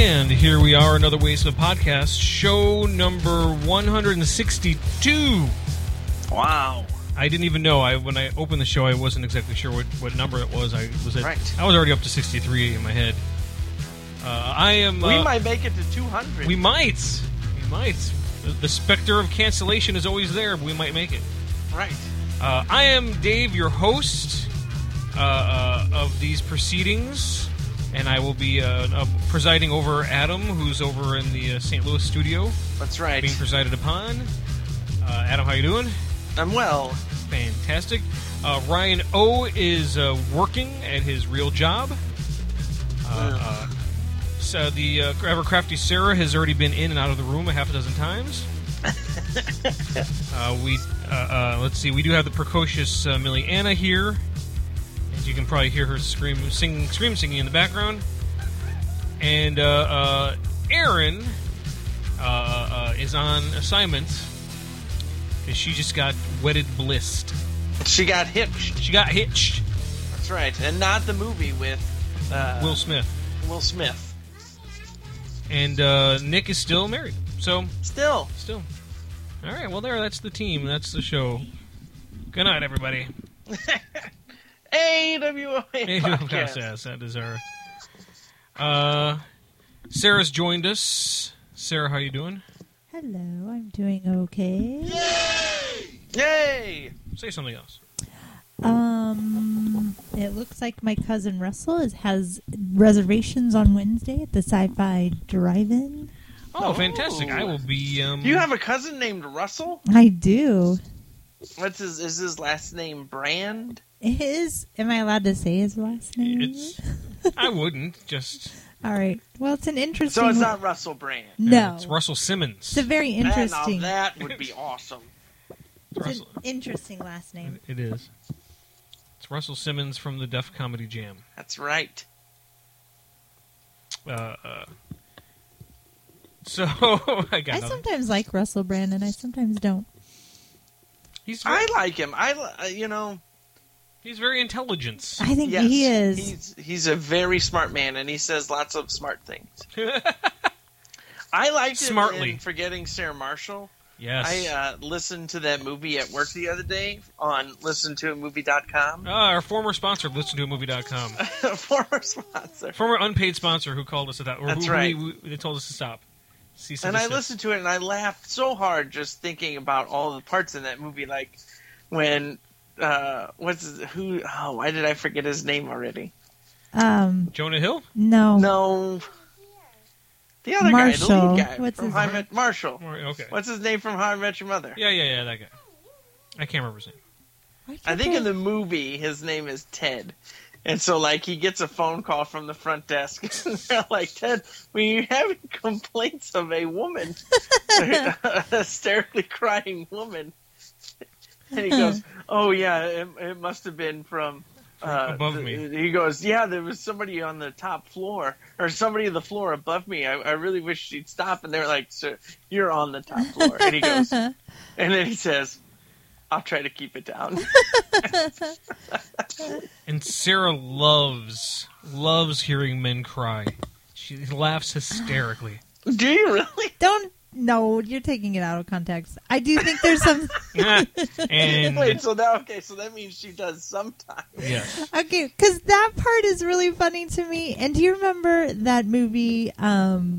And here we are, another Waste of Podcast, show number 162. Wow. I didn't even know. When I opened the show, I wasn't exactly sure what number it was. I was already up to 63 in my head. We might make it to 200. We might. The specter of cancellation is always there, but we might make it. Right. I am Dave, your host of these proceedings, and I will be presiding over Adam, who's over in the St. Louis studio. That's right. Being presided upon. Adam, how you doing? I'm well. Fantastic. Ryan O is working at his real job. So the ever crafty Sarah has already been in and out of the room a half a dozen times. Let's see. We do have the precocious Millie Anna here, and you can probably hear her scream singing in the background. And Erin is on assignment because she just got wedded blissed. She got hitched. That's right, and not the movie with Will Smith. And Nick is still married. So Still. All right, well, that's the team. That's the show. Good night, everybody. AWOA podcast. Yes, that is our... Sarah's joined us. Sarah, how you doing? Hello, I'm doing okay. Yay! Say something else. It looks like my cousin Russell has reservations on Wednesday at the Sci-Fi Drive-In. Oh, fantastic! I will be. You have a cousin named Russell? I do. Is his last name Brand? Am I allowed to say his last name? I wouldn't. Just. All right. Well, it's an interesting. So it's not Russell Brand. No, it's Russell Simmons. It's a very interesting. Now that would be awesome. It's an interesting last name. It is. It's Russell Simmons from the Def Comedy Jam. That's right. So I sometimes like Russell Brand, and I sometimes don't. I like him. He's very intelligent. I think he is. He's a very smart man, and he says lots of smart things. I liked him in Forgetting Sarah Marshall. Yes. I listened to that movie at work the other day on listentoamovie.com. Our former sponsor of listentoamovie.com. Former sponsor. Former unpaid sponsor who called us at that. That's right. They told us to stop. And I listened to it, and I laughed so hard just thinking about all the parts in that movie, like when why did I forget his name already? Jonah Hill? No. The other Marshall. guy, the lead guy. What's from his How I name? Met Marshall. Okay. What's his name from How I Met Your Mother? Yeah, that guy. I can't remember his name. I think in the movie, his name is Ted. And so, he gets a phone call from the front desk. They're like, Ted, we're having complaints of a woman. A hysterically crying woman. And he goes, oh, yeah, it must have been from... above me. He goes, yeah, there was somebody on the top floor, or somebody on the floor above me. I really wish she'd stop. And they're like, sir, you're on the top floor. And he goes, and then he says, I'll try to keep it down. And Sarah loves hearing men cry. She laughs hysterically. Do you really? No, you're taking it out of context. I do think there's some... And Wait, so that means she does sometimes. Yes. Okay, because that part is really funny to me. And do you remember that movie, Cameron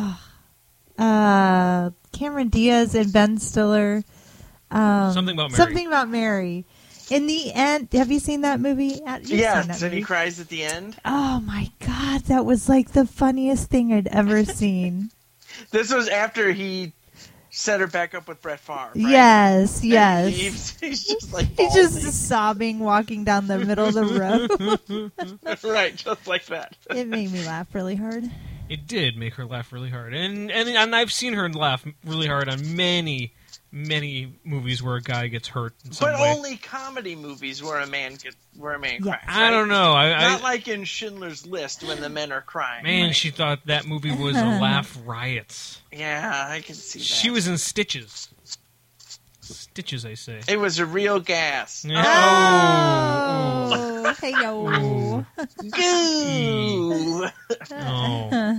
Diaz and Ben Stiller? Something About Mary. In the end, have you seen that movie? Yes, and he cries at the end. Oh my God, that was like the funniest thing I'd ever seen. This was after he set her back up with Brett Favre, right? Yes. He's just he's just sobbing, walking down the middle of the road. Right, just like that. It made me laugh really hard. It did make her laugh really hard, and I've seen her laugh really hard on many movies where a guy gets hurt in some way. But only comedy movies where a man cries. Right? I don't know. Not like in Schindler's List when the men are crying. Man, right? She thought that movie was a laugh riot. Yeah, I can see that. She was in Stitches. Stitches, I say. It was a real gas. Oh. Hey yo. Goo. Oh.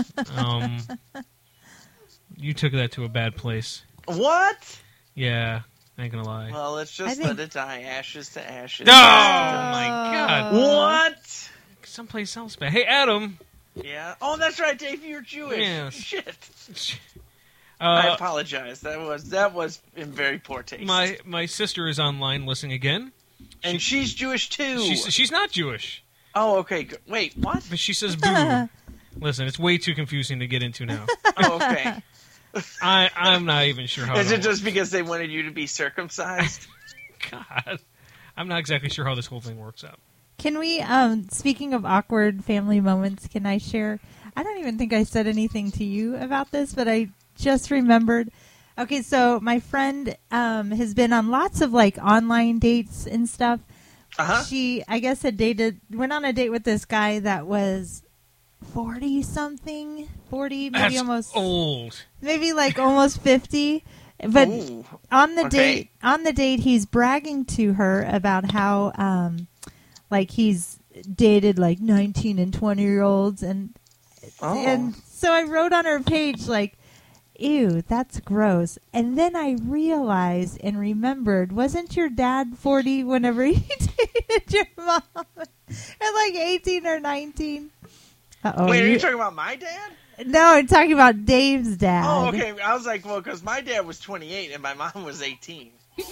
You took that to a bad place. What? Yeah, I ain't gonna lie. Well, let's just let it die. Ashes to ashes. Oh my God! What? Someplace else, man. Hey, Adam. Yeah. Oh, that's right, Dave. You're Jewish. Yes. Shit. I apologize. That was in very poor taste. My sister is online listening again, and she's Jewish too. She's not Jewish. Oh, okay. Good. Wait, what? But she says boo. Listen, it's way too confusing to get into now. Oh, okay. I'm not even sure how. Is it just because they wanted you to be circumcised? God, I'm not exactly sure how this whole thing works out. Can we, speaking of awkward family moments, can I share? I don't even think I said anything to you about this, but I just remembered. Okay, so my friend has been on lots of like online dates and stuff. Uh-huh. She, I guess, went on a date with this guy that was 40-something, 40, maybe That's almost old. maybe like almost 50. But Ooh. on the Okay. date, he's bragging to her about how, like he's dated like 19 and 20-year-olds, and so I wrote on her page like, "Ew, that's gross." And then I realized and remembered, wasn't your dad 40 whenever he dated your mom at like 18 or 19? Uh-oh. Wait, are you talking about my dad? No, I'm talking about Dave's dad. Oh, okay. I was like, well, because my dad was 28 and my mom was 18.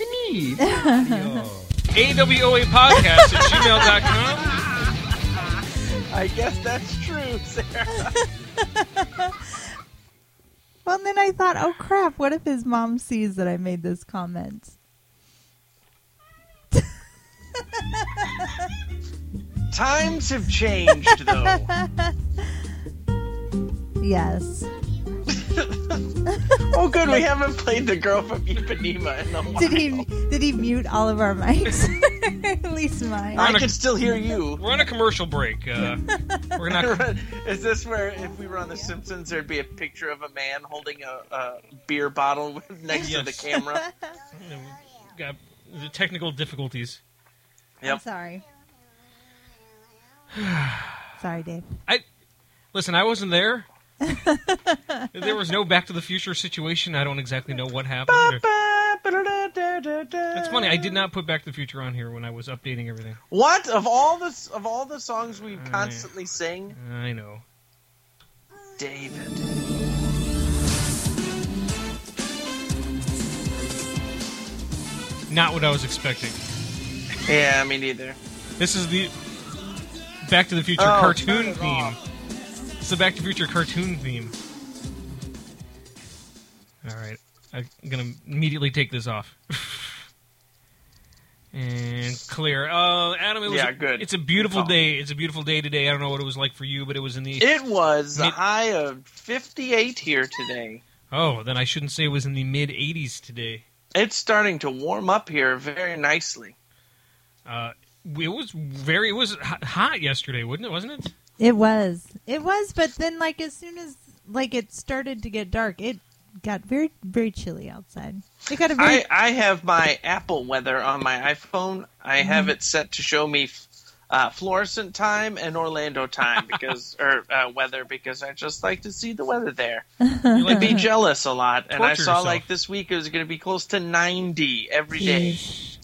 AWOA podcast at gmail.com. I guess that's true, Sarah. Well, then I thought, oh crap, what if his mom sees that I made this comment? Times have changed, though. Yes. Oh, good. We haven't played the girl from Ipanema in a while. Did he mute all of our mics? At least mine. I can still hear you. We're on a commercial break. We're not. Is this where, if we were on The Simpsons, there'd be a picture of a man holding a beer bottle next to the camera? Got the technical difficulties. Yep. I'm sorry. Sorry, Dave. Listen, I wasn't there. There was no Back to the Future situation. I don't exactly know what happened. It's funny. I did not put Back to the Future on here when I was updating everything. What? Of all the songs we constantly sing? I know. David. Not what I was expecting. Yeah, me neither. This is the Back to the Future cartoon theme. It's the Back to the Future cartoon theme. All right. I'm going to immediately take this off. And clear. Adam, good. It's a beautiful day. It's a beautiful day today. I don't know what it was like for you, but it was in the... It was a high of 58 here today. Oh, then I shouldn't say it was in the mid-80s today. It's starting to warm up here very nicely. It was hot yesterday, wasn't it? It was, but then like as soon as like it started to get dark, it got very, very chilly outside. It got a very... I have my Apple weather on my iPhone. I have it set to show me Florissant time and Orlando time weather because I just like to see the weather there. You like be jealous a lot, and I saw yourself. like this week it was going to be close to 90 every day.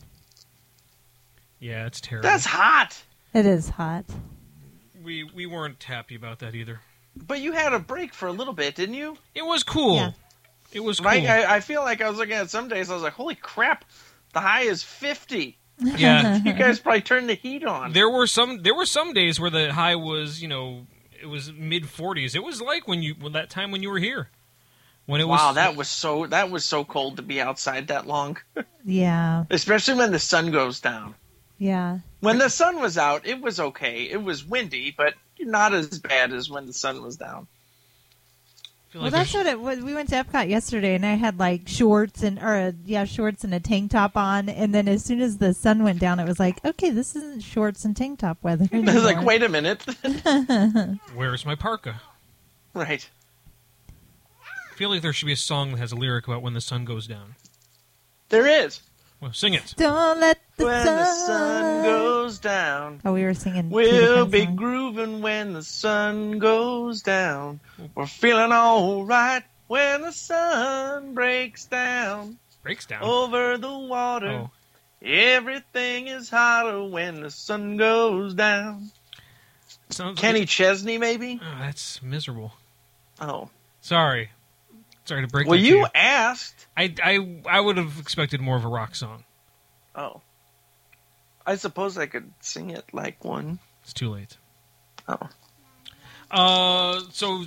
Yeah, it's terrible. That's hot. It is hot. We weren't happy about that either. But you had a break for a little bit, didn't you? It was cool. Yeah. It was cool. Right? I feel like I was looking at some days, I was like, holy crap, the high is 50. Yeah. You guys probably turned the heat on. There were some days where the high was, it was mid 40s. It was like that time when you were here. When it was that was so cold to be outside that long. Yeah. Especially when the sun goes down. Yeah. When the sun was out, it was okay. It was windy, but not as bad as when the sun was down. Well, that's what it was. We went to Epcot yesterday, and I had like shorts and a tank top on. And then as soon as the sun went down, it was like, okay, this isn't shorts and tank top weather anymore. I was like, wait a minute. Where's my parka? Right. I feel like there should be a song that has a lyric about when the sun goes down. There is. Well, sing it. Don't let when the sun goes down. Oh, we were singing. two We'll different be songs. grooving when the sun goes down. We're feeling all right when the sun breaks down. Breaks down. Over the water. Oh. Everything is hotter when the sun goes down. Sounds Kenny Chesney, maybe? Oh, that's miserable. Oh. Sorry to break Well, that to you you. asked. I would have expected more of a rock song. Oh. I suppose I could sing it like one. It's too late. Oh. So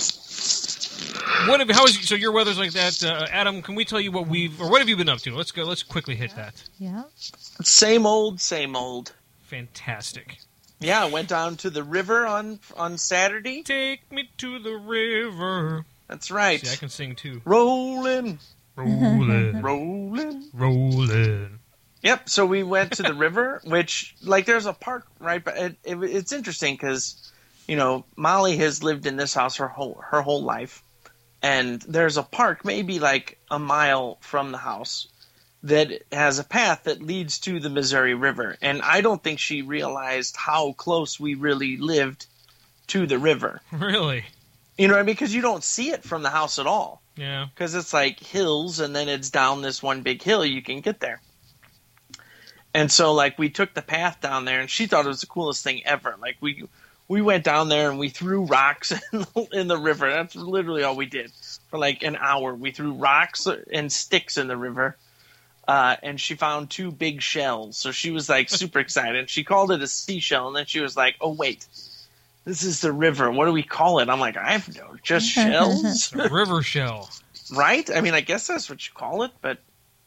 your weather's like that, Adam? Can we tell you what have you been up to? Let's go. Let's quickly hit that. Yeah. Same old, same old. Fantastic. Yeah, I went down to the river on Saturday. Take me to the river. That's right. See, I can sing too. Rolling, Rolling, rolling. rolling. Yep. So we went to the river, which there's a park right, but it's interesting because, Molly has lived in this house her whole life, and there's a park maybe like a mile from the house that has a path that leads to the Missouri River, and I don't think she realized how close we really lived to the river. Really? You know what I mean? Because you don't see it from the house at all. Yeah. Because it's like hills, and then it's down this one big hill you can get there. And so, we took the path down there, and she thought it was the coolest thing ever. We went down there, and we threw rocks in the river. That's literally all we did. For an hour, we threw rocks and sticks in the river. And she found 2 big shells. So she was, super excited. She called it a seashell, and then she was like, oh, wait. This is the river. What do we call it? I'm like, I have no, just shells? A river shell. Right? I mean, I guess that's what you call it, but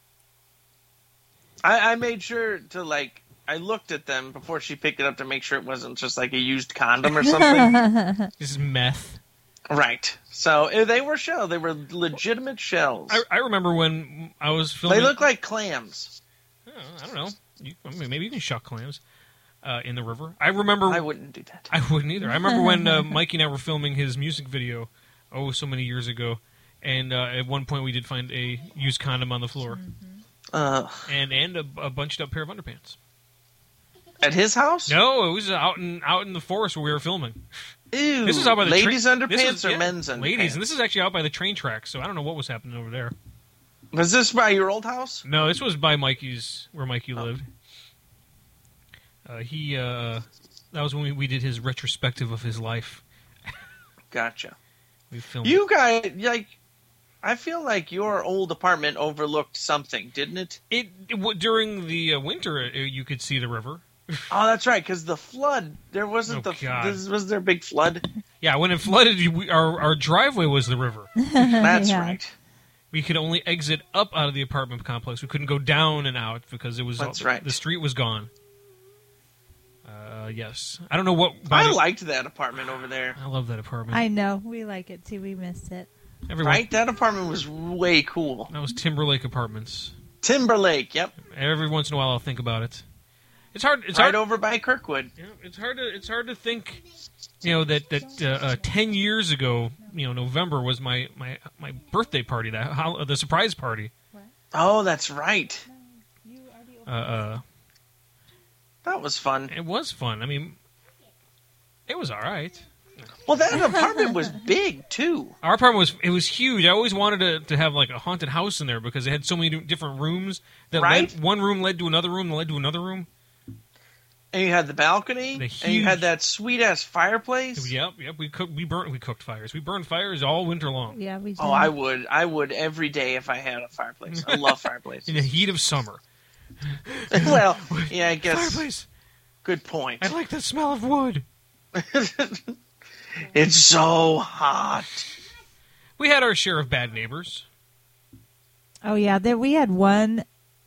I made sure to, I looked at them before she picked it up to make sure it wasn't just a used condom or something. This is meth. Right. So they were shells. They were legitimate shells. I remember when I was filming. They look like clams. I don't know. Maybe you can shuck clams in the river. I remember. I wouldn't do that. I wouldn't either. I remember when Mikey and I were filming his music video, so many years ago, and at one point we did find a used condom on the floor, and a bunched up pair of underpants. At his house? No, it was out in the forest where we were filming. Ew. This is out by the ladies' underpants or men's underpants? Ladies, and this is actually out by the train tracks, so I don't know what was happening over there. Was this by your old house? No, this was by where Mikey lived. That was when we did his retrospective of his life. Gotcha. We filmed. You guys, I feel like your old apartment overlooked something, didn't it? During the winter, you could see the river. Oh, that's right, because the flood, there wasn't was there a big flood? Yeah, when it flooded, our driveway was the river. That's Yeah. right. We could only exit up out of the apartment complex. We couldn't go down and out because it was right. The street was gone. Yes. I don't know what... I liked that apartment over there. I love that apartment. I know. We like it too. We missed it. Right? That apartment was way cool. That was Timberlake Apartments. Timberlake, yep. Every once in a while I'll think about it. It's hard. It's right hard over by Kirkwood. Yeah, it's hard to think, that 10 years ago, November was my birthday party, the surprise party. Oh, that's right. That was fun. It was fun. I mean, it was all right. Well, that apartment was big too. Our apartment was huge. I always wanted to have a haunted house in there because it had so many different rooms that one room led to another room, that led to another room. And you had the balcony, and you had that sweet ass fireplace. Yep. We cooked fires. We burned fires all winter long. Yeah, we did. Oh, I would every day if I had a fireplace. I love fireplaces. In the heat of summer. Well, yeah, I guess. Fireplace. Good point. I like the smell of wood. It's so hot. We had our share of bad neighbors. Oh yeah, we had one.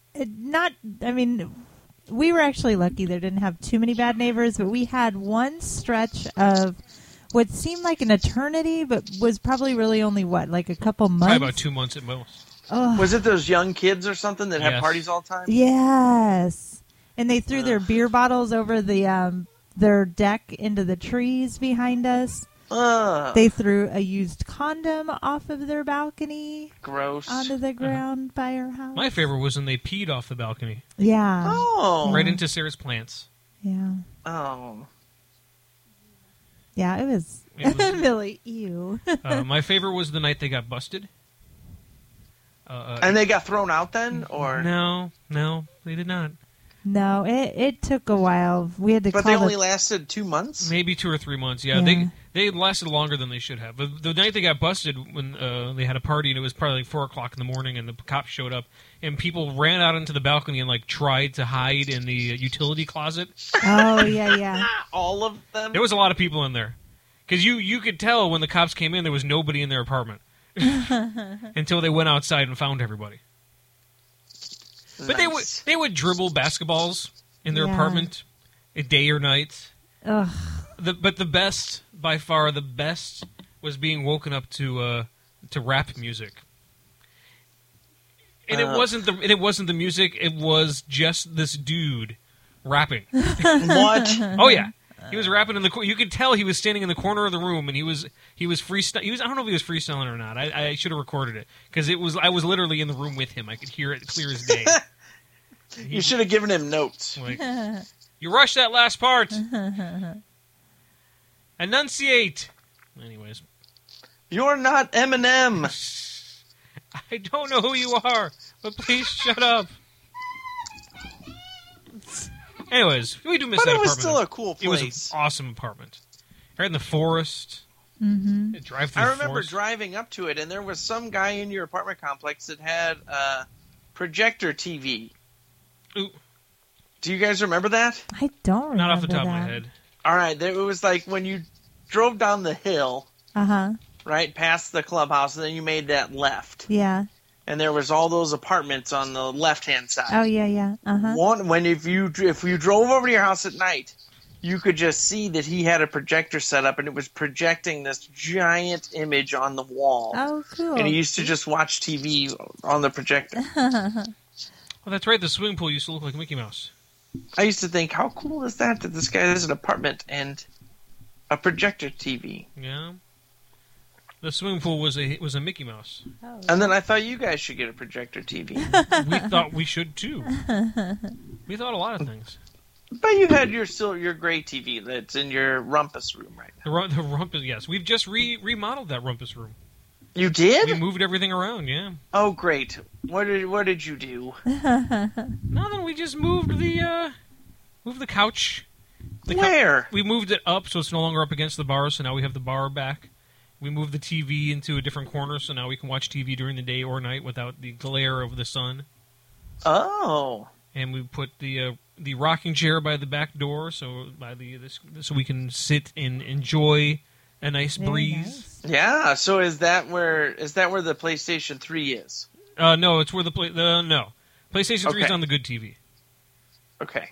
We were actually lucky there didn't have too many bad neighbors, but we had one stretch of what seemed like an eternity, but was probably really only a couple months. Probably about 2 months at most. Oh. Was it those young kids or something that had parties all the time? Yes, and they threw their beer bottles over the their deck into the trees behind us. They threw a used condom off of their balcony Gross. onto the ground by our house. My favorite was when they peed off the balcony. Yeah. Oh. Right into Sarah's plants. Yeah. Oh. Yeah, it was really ew. My favorite was the night they got busted. And they got thrown out then, or No, they did not. No, it took a while. We had to But call they only lasted 2 months. Maybe 2 or 3 months. Yeah, Yeah. they lasted longer than they should have. But the night they got busted, when they had a party, and it was probably like 4:00 in the morning, and the cops showed up, and people ran out into the balcony and like tried to hide in the utility closet. Oh, yeah. All of them. There was a lot of people in there, because you could tell when the cops came in there was nobody in their apartment until they went outside and found everybody. But Nice. they would dribble basketballs in their Yeah. apartment, day or night. Ugh. But the best, by far the best, was being woken up to rap music. And it wasn't the music. It was just this dude rapping. What? Oh yeah, he was rapping in the. You could tell he was standing in the corner of the room, and he was freestyle. I don't know if he was freestyling or not. I should have recorded it because I was literally in the room with him. I could hear it clear as day. You should have given him notes. Like, you rushed that last part. Enunciate. Anyways, You're not Eminem. I don't know who you are, but please shut up. Anyways, we do miss But that it was apartment. still a cool It was an place. awesome apartment. Right in the forest. Mm-hmm. Drive through I the remember forest. driving up to it, and there was some guy in your apartment complex that had a projector TV. Ooh, Do you guys remember that? I don't remember not off the top of my that. head. All right, it was like when you drove down the hill, Uh-huh. right past the clubhouse, and then you made that left, Yeah. and there was all those apartments on the left-hand side. Oh, yeah. Uh-huh. One, if you drove over to your house at night, you could just see that he had a projector set up, and it was projecting this giant image on the wall. Oh, cool. And he used to just watch TV on the projector. Well, that's right. The swimming pool used to look like Mickey Mouse. I used to think, how cool is that this guy has an apartment and a projector TV? Yeah. The swimming pool was a Mickey Mouse. Oh. And then I thought you guys should get a projector TV. We thought we should too. We thought a lot of things. But you had your gray TV that's in your rumpus room right now. The rumpus, yes. We've just remodeled that rumpus room. You did? We moved everything around, yeah. Oh, great. What did you do? Nothing. We just moved the couch. Where? We moved it up so it's no longer up against the bar, so now we have the bar back. We moved the TV into a different corner, so now we can watch TV during the day or night without the glare of the sun. Oh. And we put the rocking chair by the back door, so so we can sit and enjoy a nice Very breeze. nice. Yeah, so is that where the PlayStation 3 is? No, it's where no. PlayStation 3 is Okay. on the good TV. Okay.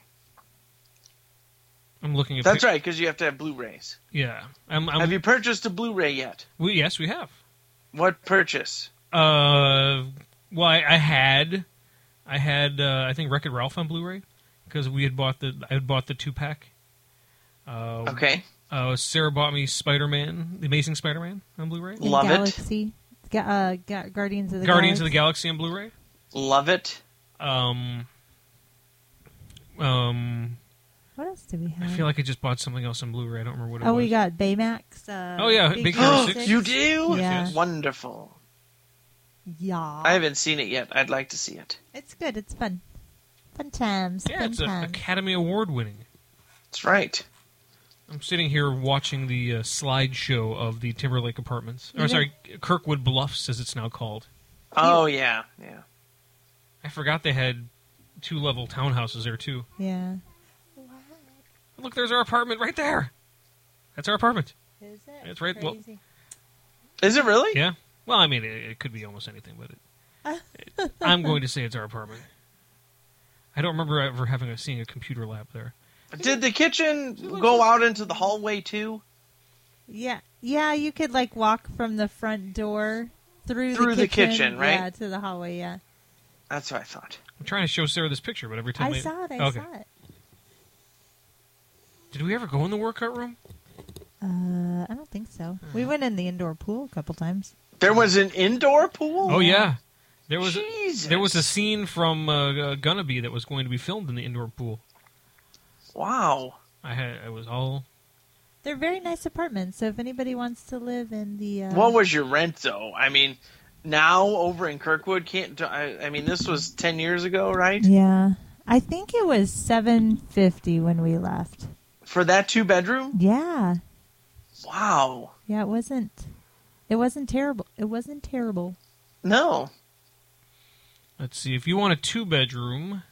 I'm looking at That's right, because you have to have Blu-rays. Yeah. Have you purchased a Blu-ray yet? Yes, we have. What purchase? Well, I had I think Wreck-It Ralph on Blu-ray because I had bought the 2-pack. Okay. Sarah bought me Spider-Man, The Amazing Spider-Man on Blu-ray. And Love it. Galaxy. Guardians of the Guardians of the Galaxy. Galaxy on Blu-ray. Love it. What else do we I have? feel like I just bought something else on Blu-ray. I don't remember what it Oh, was. we got Baymax. Oh, yeah, Big Hero 6. You do? Yeah. Yes. Wonderful. Yeah. I haven't seen it yet. I'd like to see it. It's good. It's fun. Fun times. Yeah, fun it's times. Academy Award winning. That's right. I'm sitting here watching the slideshow of the Timberlake Apartments. Or, Yeah. sorry, Kirkwood Bluffs, as it's now called. Oh, yeah. Yeah. I forgot they had 2-level townhouses there, too. Yeah. Look, there's our apartment right there. That's our apartment. Is it? That's right. Well- Crazy. Is it really? Yeah. Well, I mean, it could be almost anything, but I'm going to say it's our apartment. I don't remember ever seeing a computer lab there. Did the kitchen go out into the hallway, too? Yeah. Yeah, you could like walk from the front door through the kitchen, right? Yeah, to the hallway, yeah. That's what I thought. I'm trying to show Sarah this picture, but every time I saw it. I Okay. saw it. Did we ever go in the workout room? I don't think so. We went in the indoor pool a couple times. There was an indoor pool? Oh yeah, there was Jesus. there was a scene from Gonna Be that was going to be filmed in the indoor pool. Wow. I was all. They're very nice apartments, so if anybody wants to live in the... What was your rent, though? I mean, now over in Kirkwood, I mean, this was 10 years ago, right? Yeah. I think it was $750 when we left. For that 2-bedroom? Yeah. Wow. Yeah, it wasn't terrible. It wasn't terrible. No. Let's see. If you want a 2-bedroom,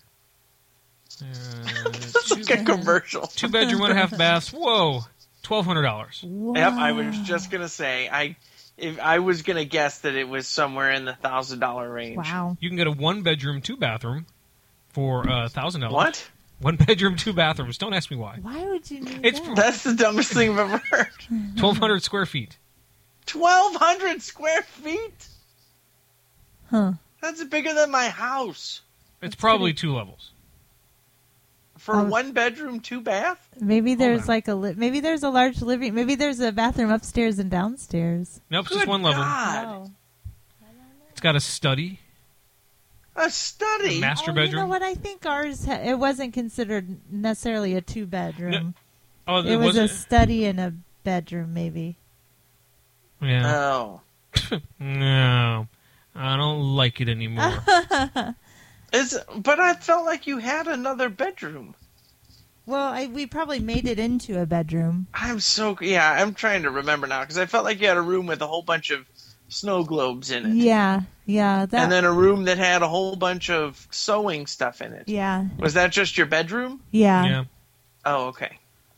It's like a commercial. 2-bedroom, 1.5 baths. Whoa, $1,200. Wow. Yep, I was just going to say, if I was going to guess that it was somewhere in the $1,000 range. Wow. You can get a 1-bedroom, 2-bathroom for $1,000. What? 1-bedroom, 2 bathrooms. Don't ask me why. Why would you need It's that? That's the dumbest thing I've ever heard. 1,200 square feet. 1,200 square feet? Huh. That's bigger than my house. It's probably 2 levels. For Oh. 1 bedroom, 2 bath? Maybe there's on. like maybe there's a large living. Maybe there's a bathroom upstairs and downstairs. Nope, it's Good just 1 level. God. Oh. It's got a study. A study? A master You bedroom. know what? I think ours it wasn't considered necessarily a 2-bedroom. Oh, It was a study and a bedroom, maybe. Yeah. Oh. No. I don't like it anymore. But I felt like you had another bedroom. Well, we probably made it into a bedroom. I'm trying to remember now, because I felt like you had a room with a whole bunch of snow globes in it. Yeah. That. And then a room that had a whole bunch of sewing stuff in it. Yeah. Was that just your bedroom? Yeah. Yeah. Oh, okay.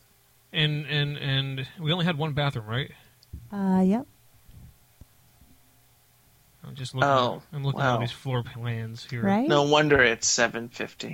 And we only had 1 bathroom, right? Yep. I'm just looking. Oh, I'm looking at wow. all these floor plans here. Right. No wonder it's $750.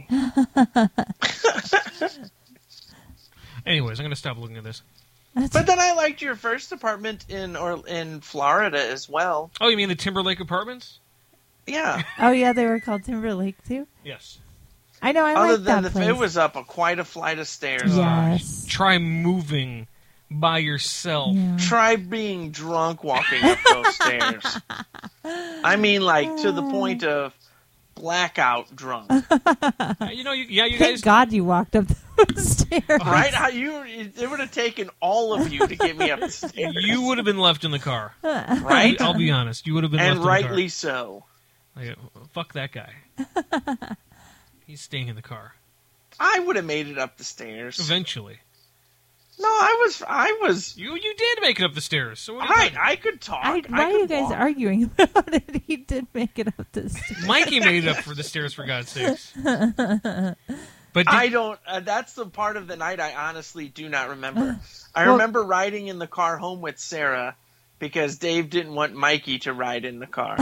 Anyways, I'm going to stop looking at this. But then I liked your first apartment in Florida as well. Oh, you mean the Timberlake Apartments? Yeah. Oh yeah, they were called Timberlake too. Yes. I know. I Other like than that if place. it was up quite a flight of stairs. Yes. Try moving by yourself. Yeah. Try being drunk walking up those stairs. I mean, like, to the point of blackout drunk. You know, you Thank guys. God you walked up those stairs. Right? It would have taken all of you to get me up the stairs. You would have been left in the car. Right? I'll be honest. You would have been And left in the rightly so. car. Like, fuck that guy. He's staying in the car. I would have made it up the stairs. Eventually. No, I was. You did make it up the stairs. So what are you Right, doing? I could talk. Why I are you could guys walk. arguing about it? He did make it up the stairs. Mikey made it up for the stairs, for God's sakes. But I don't. That's the part of the night I honestly do not remember. I Well- remember riding in the car home with Sarah because Dave didn't want Mikey to ride in the car.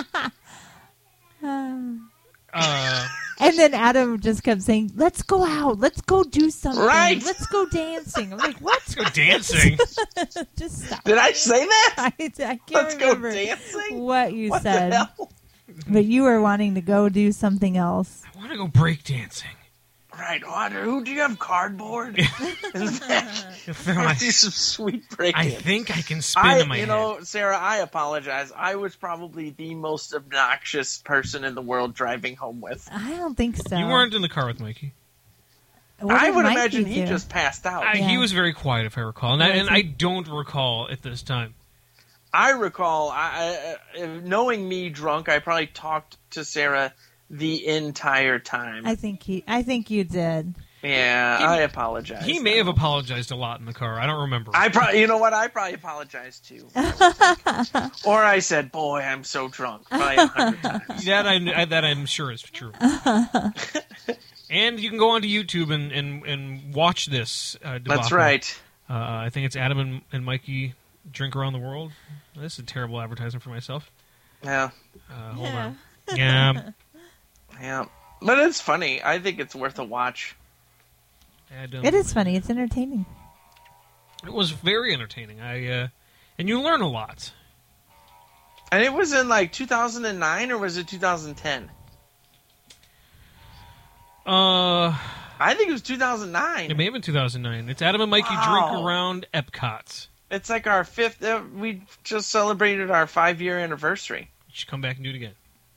And then Adam just kept saying, "Let's go out. Let's go do something. Right. Let's go dancing." I'm like, "What?" let's go dancing. Just stop. Did I say that? I can't Let's go remember dancing? what you What said, the hell? but you were wanting to go do something else. I want to go break dancing. Right, Otter, who do you have cardboard? In the back? Do some sweet break I dance. think I can spin in my you head. know, Sarah, I apologize. I was probably the most obnoxious person in the world driving home with. I don't think so. You weren't in the car with Mikey. What I did would Mikey imagine he do? just passed out. Yeah. He was very quiet, if I recall. And, Was and he? I don't recall at this time. I recall, knowing me drunk, I probably talked to Sarah the entire time. I think you did. Yeah, He- I apologize. He may have apologized a lot in the car. I don't remember. You know what? I probably apologized too. Or I said, "Boy, I'm so drunk." Probably 100 times. that I'm sure is true. And you can go onto YouTube and watch this debacle. That's right. I think it's Adam and Mikey Drink Around the World. This is a terrible advertisement for myself. Yeah, Hold on. Yeah. yeah. But it's funny. I think it's worth a watch. Adam. It is funny. It's entertaining. It was very entertaining. And you learn a lot. And it was in like 2009 or was it 2010? I I think it was 2009. It may have been 2009. It's Adam and Mikey Wow. Drink Around Epcot. It's like our 5th. We just celebrated our 5-year anniversary. You should come back and do it again.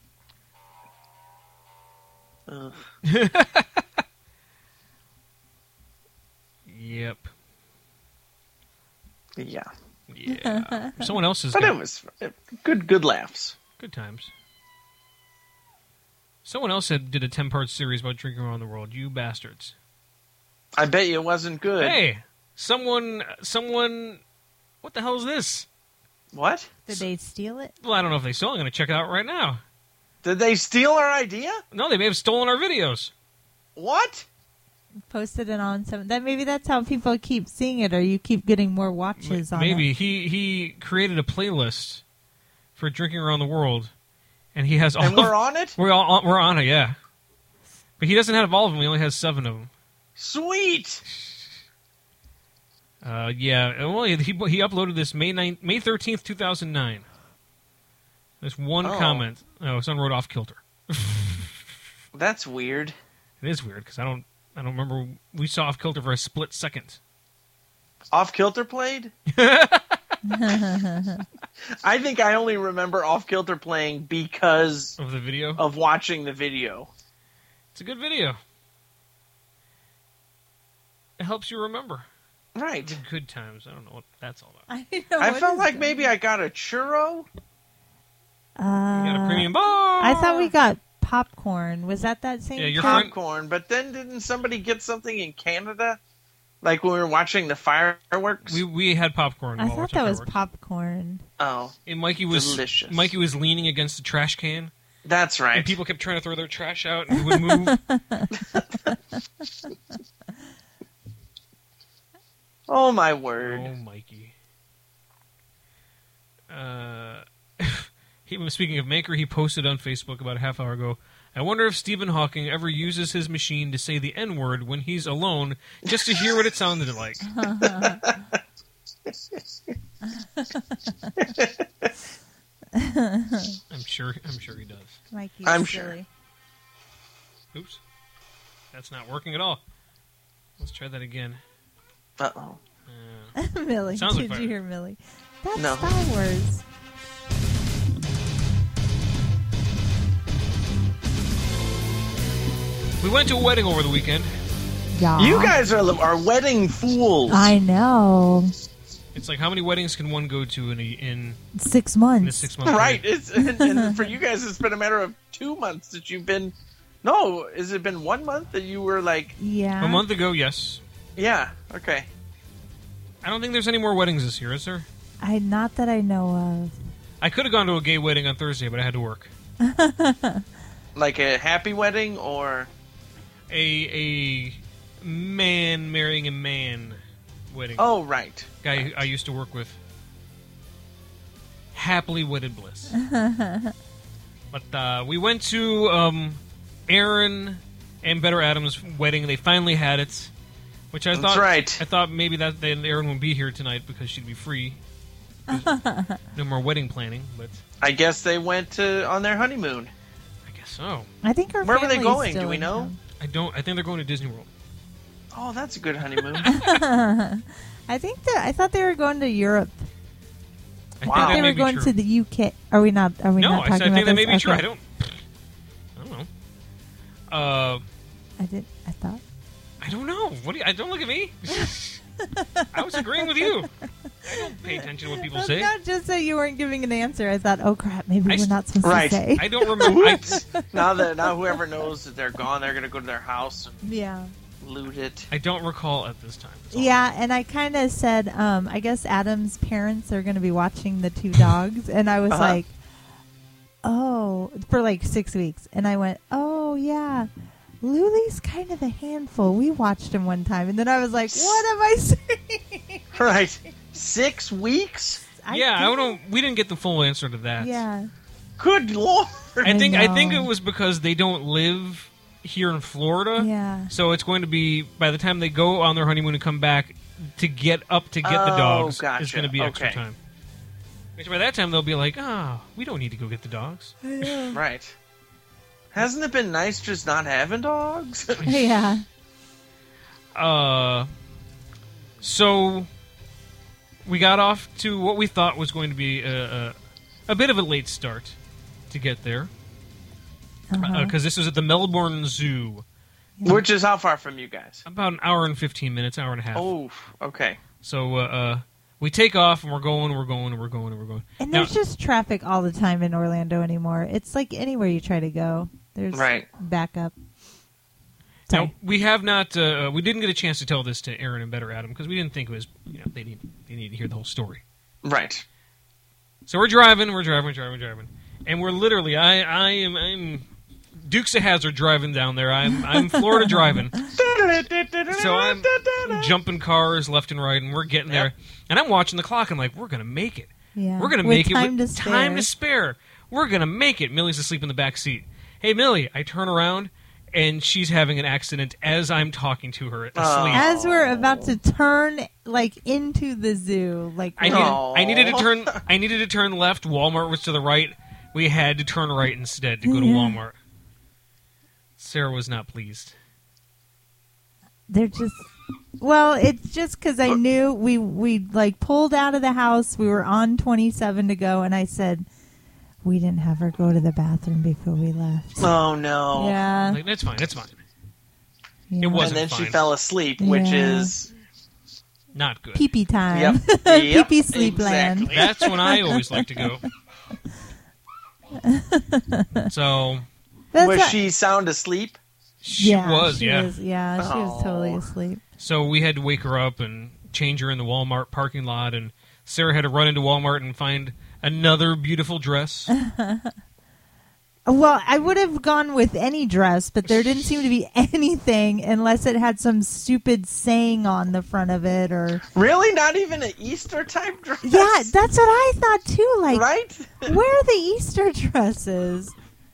Ugh. Yep. Yeah, Yeah. Someone else has but got it was good laughs. good times. Someone else did a 10-part series about drinking around the world. You bastards. I bet you it wasn't good. Hey, someone. What the hell is this? What? Did they steal it? Well, I don't know if they stole it. I'm going to check it out right now. Did they steal our idea? No, they may have stolen our videos. What? Posted it on some. That maybe that's how people keep seeing it, or you keep getting more watches on Maybe it. he created a playlist for drinking around the world, and he has all. And we're on it? We're on it, yeah. But he doesn't have all of them. He only has 7 of them. Sweet! Yeah. Well, he uploaded this May 13th, 2009. There's one comment. Oh, someone wrote off kilter. That's weird. It is weird because I don't remember. We saw off kilter for a split second. Off Kilter played? I think I only remember Off Kilter playing because Of the video? of watching the video. It's a good video. It helps you remember. Right. The good times. I don't know what that's all about. I felt like maybe I got a churro. You got a premium bar. I thought we got popcorn. Was that same? Yeah, your trip? friend- Popcorn, but then didn't somebody get something in Canada? Like when we were watching the fireworks? We had popcorn. I while thought watching that was fireworks. popcorn. Oh, And Mikey was delicious. Mikey was leaning against the trash can, That's right. and people kept trying to throw their trash out, and he would move. Oh, my word. Oh, Mikey. Speaking of Maker, he posted on Facebook about a half hour ago, I wonder if Stephen Hawking ever uses his machine to say the N-word when he's alone, just to hear what it sounded like. I'm sure he does. Mikey's I'm silly. Oops. That's not working at all. Let's try that again. Uh-oh. Millie, Sounds like did fire. you hear Millie? That's No. Star Wars. We went to a wedding over the weekend. Yeah. You guys are wedding fools. I know. It's like, how many weddings can one go to in 6 a months. 6-month Right. period? And for you guys, it's been a matter of 2 months that you've been... No, has it been 1 month that you were like... Yeah. A month ago, yes. Yeah, okay. I don't think there's any more weddings this year, is there? Not that I know I could have gone to a gay wedding on Thursday, but I had to work. Like a happy wedding or... A man marrying a man wedding. Oh, right. Guy I used to work with. Happily wedded bliss. But we went to Aaron and Better Adams' wedding. They finally had it, which I That's thought. right. I thought maybe that then Aaron would be here tonight because she'd be free. No more wedding planning, but I guess they went on their honeymoon. I guess so. I think her Where were they family's going? still Do we in know? town. I don't. I think they're going to Disney World. Oh, that's a good honeymoon. I thought they were going to Europe. I Wow. think They that may were be going true. to the UK. Are we not? Are we No, not I talking think about that may this? be true. Okay. I don't know. I did. I thought. I don't know. What do you, don't look at me. I was agreeing with you. I don't pay attention to what people say. Not just that you weren't giving an answer. I thought, oh crap, maybe we're not supposed Right. to say. I don't remember. Whoops. Now whoever knows that they're gone, they're going to go to their house and Yeah. loot it. I don't recall at this time. That's all. Yeah, and I kind of said, I guess Adam's parents are going to be watching the 2 dogs, and I was Uh-huh. like, oh, for like 6 weeks, and I went, oh yeah, Luli's kind of a handful. We watched him one time, and then I was like, what am I saying? Right. 6 weeks? Yeah, I didn't- don't. We didn't get the full answer to that. Yeah. Good Lord. I think know. it was because they don't live here in Florida. Yeah. So it's going to be by the time they go on their honeymoon and come back to get the dogs, gotcha. it's going to be extra Okay. time. Which by that time they'll be like, we don't need to go get the dogs. Right. Hasn't it been nice just not having dogs? Yeah. So we got off to what we thought was going to be a bit of a late start to get there. Because this was at the Melbourne Zoo. Which is how far from you guys? About an hour and 15 minutes, hour and a half. Oh, okay. So we take off and we're going. And there's just traffic all the time in Orlando anymore. It's like anywhere you try to go, there's backup. Now, we have not. We didn't get a chance to tell this to Aaron and Better Adam because we didn't think it was. They need to hear the whole story. Right. So we're driving, and we're literally. I'm Dukes of Hazzard driving down there. I'm Florida driving. So I'm jumping cars left and right, and we're getting there. And I'm watching the clock. I'm like, we're gonna make it. Yeah. We're gonna make it with time to spare. We're gonna make it. Millie's asleep in the back seat. Hey, Millie! I turn around. And she's having an accident as I'm talking to her asleep. As we're about to turn into the zoo, I needed to turn left. Walmart was to the right. We had to turn right instead to go to Walmart. Sarah was not pleased. They're just it's just because I knew we pulled out of the house. We were on 27 to go, and I said. We didn't have her go to the bathroom before we left. Oh, no. Yeah. Like, that's fine. Yeah. It wasn't And then fine. she fell asleep, which is... not good. Pee-pee time. Yep. Pee-pee sleep exactly. land. That's when I always like to go. So... Was she sound asleep? She was. She was totally asleep. So we had to wake her up and change her in the Walmart parking lot, and Sarah had to run into Walmart and find... another beautiful dress. Well, I would have gone with any dress, but there didn't seem to be anything unless it had some stupid saying on the front of it, or really not even an Easter type dress. Yeah, that's what I thought too. Like, right? Where are the Easter dresses?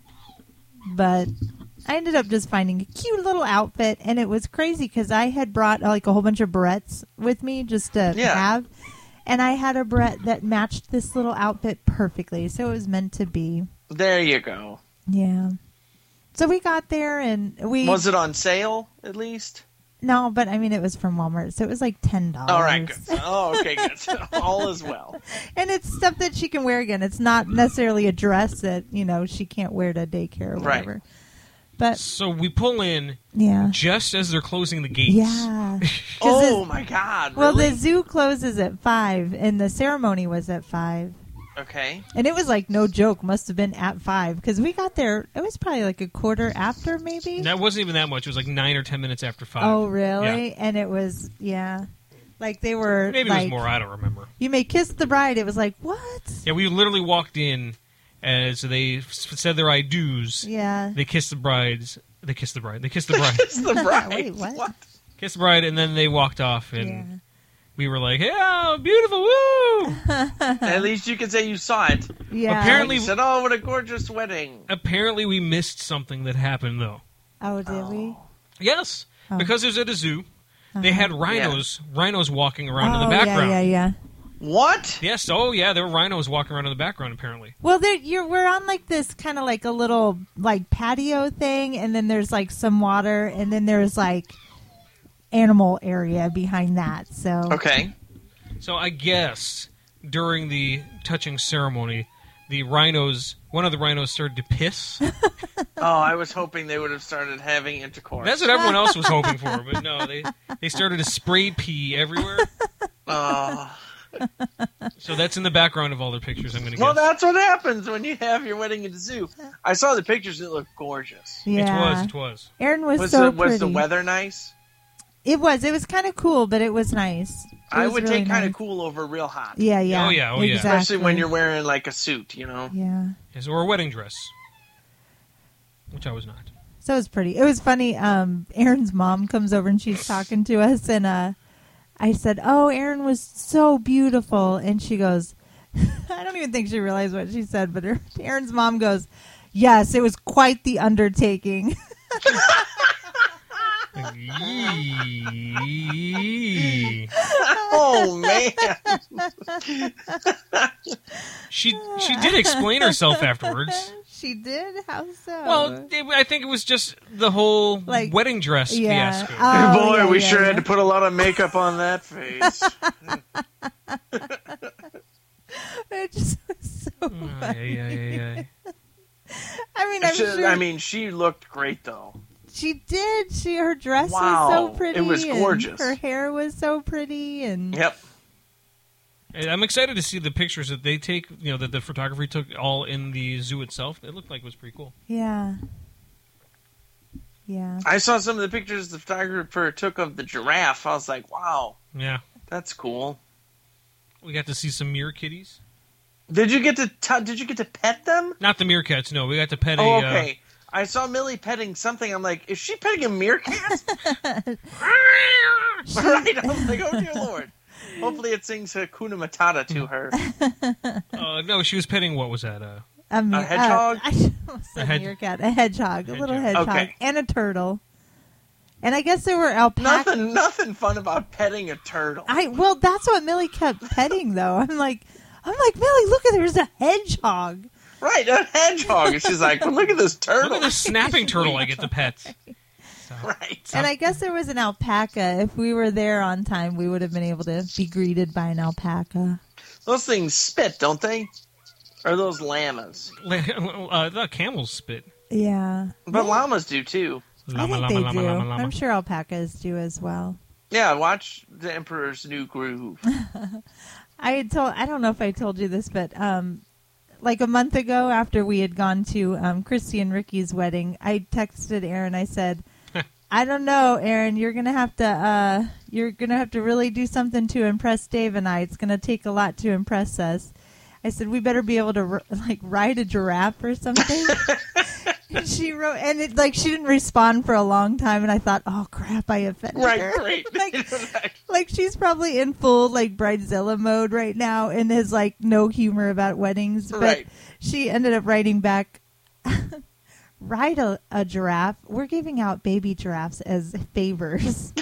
But I ended up just finding a cute little outfit, and it was crazy because I had brought a whole bunch of barrettes with me just to have. And I had a barrette that matched this little outfit perfectly, so it was meant to be. There you go. Yeah. So we got there, and we... Was it on sale, at least? No, but I mean, it was from Walmart, so it was like $10. All right, good. Oh, okay, good. All is well. And it's stuff that she can wear again. It's not necessarily a dress that, she can't wear to daycare or whatever. Right. But so we pull in just as they're closing the gates. Yeah. Oh, my God. Well, really? the zoo closes at 5, and the ceremony was at 5. Okay. And it was no joke, must have been at 5, because we got there, it was probably a quarter after, maybe? That wasn't even that much. It was 9 or 10 minutes after 5. Oh, really? Yeah. And it was, they were maybe it was more, I don't remember. You may kiss the bride. It was what? Yeah, we literally walked in, as they said their I do's. Yeah. They kissed the brides. They kissed the bride. They kissed the bride. Kiss the bride. Wait, what? Kissed the bride, and then they walked off, and we were like, "Yeah, beautiful, woo!" At least you can say you saw it. Yeah. Apparently, you said, "Oh, what a gorgeous wedding." Apparently, we missed something that happened, though. Oh, did we? Yes, because it was at a zoo. They had rhinos walking around in the background. Yeah. What? Yes. Oh, yeah. There were rhinos walking around in the background. Apparently. Well, we're on this kind of a little patio thing, and then there's some water, and then there's animal area behind that. So okay. So I guess during the touching ceremony, one of the rhinos started to piss. Oh, I was hoping they would have started having intercourse. That's what everyone else was hoping for, but no, they started to spray pee everywhere. So that's in the background of all their pictures, I'm going to guess. Well, that's what happens when you have your wedding at the zoo. I saw the pictures. It looked gorgeous. Yeah. It was. Aaron was so pretty. Was the weather nice? It was kind of cool, but it was nice. I would take kind of cool over real hot. Yeah. Oh, yeah. Exactly. Especially when you're wearing a suit, Yeah. Yes, or a wedding dress, which I was not. So it was pretty. It was funny. Aaron's mom comes over and she's talking to us, and I said, "Oh, Aaron was so beautiful," and she goes, I don't even think she realized what she said, but Aaron's mom goes, "Yes, it was quite the undertaking." Oh man! She did explain herself afterwards. She did? How so? Well, I think it was just the whole Like, wedding dress yeah. fiasco. Oh, Boy, yeah, we yeah, sure yeah. had to put a lot of makeup on that face. It just was so funny. Yeah. I mean, I'm sure I mean, she looked great though. she did. Her dress Wow, was so pretty. it was and gorgeous. her hair was so pretty, and Yep. And I'm excited to see the pictures that they take, that the photography took all in the zoo itself. It looked like it was pretty cool. yeah. I saw some of the pictures the photographer took of the giraffe. I was like, wow, Yeah. that's cool. We got to see some meerkitties. Did you get to pet them? Not the meerkats, no. We got to pet Oh, a... okay. I saw Millie petting something. I'm like, is she petting a meerkat? Right? I was like, oh dear Lord. Hopefully it sings Hakuna Matata to her. no, she was petting, what was that? A hedgehog? I almost said meerkat. A hedgehog. A little hedgehog. Okay. And a turtle. And I guess there were alpacas. Nothing fun about petting a turtle. Well, that's what Millie kept petting, though. I'm like, Millie, look at there's a hedgehog. Right, a hedgehog. And she's like, well, look at this turtle. Look at this snapping turtle I get to pet. Right. And I guess there was an alpaca. If we were there on time, we would have been able to be greeted by an alpaca. Those things spit, don't they? Or those llamas? The camels spit. Yeah. But llamas do too. I think they do. I'm sure alpacas do as well. Yeah, watch The Emperor's New Groove. I don't know if I told you this, but like a month ago, after we had gone to Christy and Ricky's wedding, I texted Aaron. I said, "I don't know, Aaron. You're gonna have to really do something to impress Dave and I. It's gonna take a lot to impress us." I said, "We better be able to ride a giraffe or something." And she wrote, and she didn't respond for a long time, and I thought, "Oh crap, I offended her." Right. Like she's probably in full Bridezilla mode right now and has no humor about weddings. But Right. she ended up writing back, "Ride a giraffe. We're giving out baby giraffes as favors."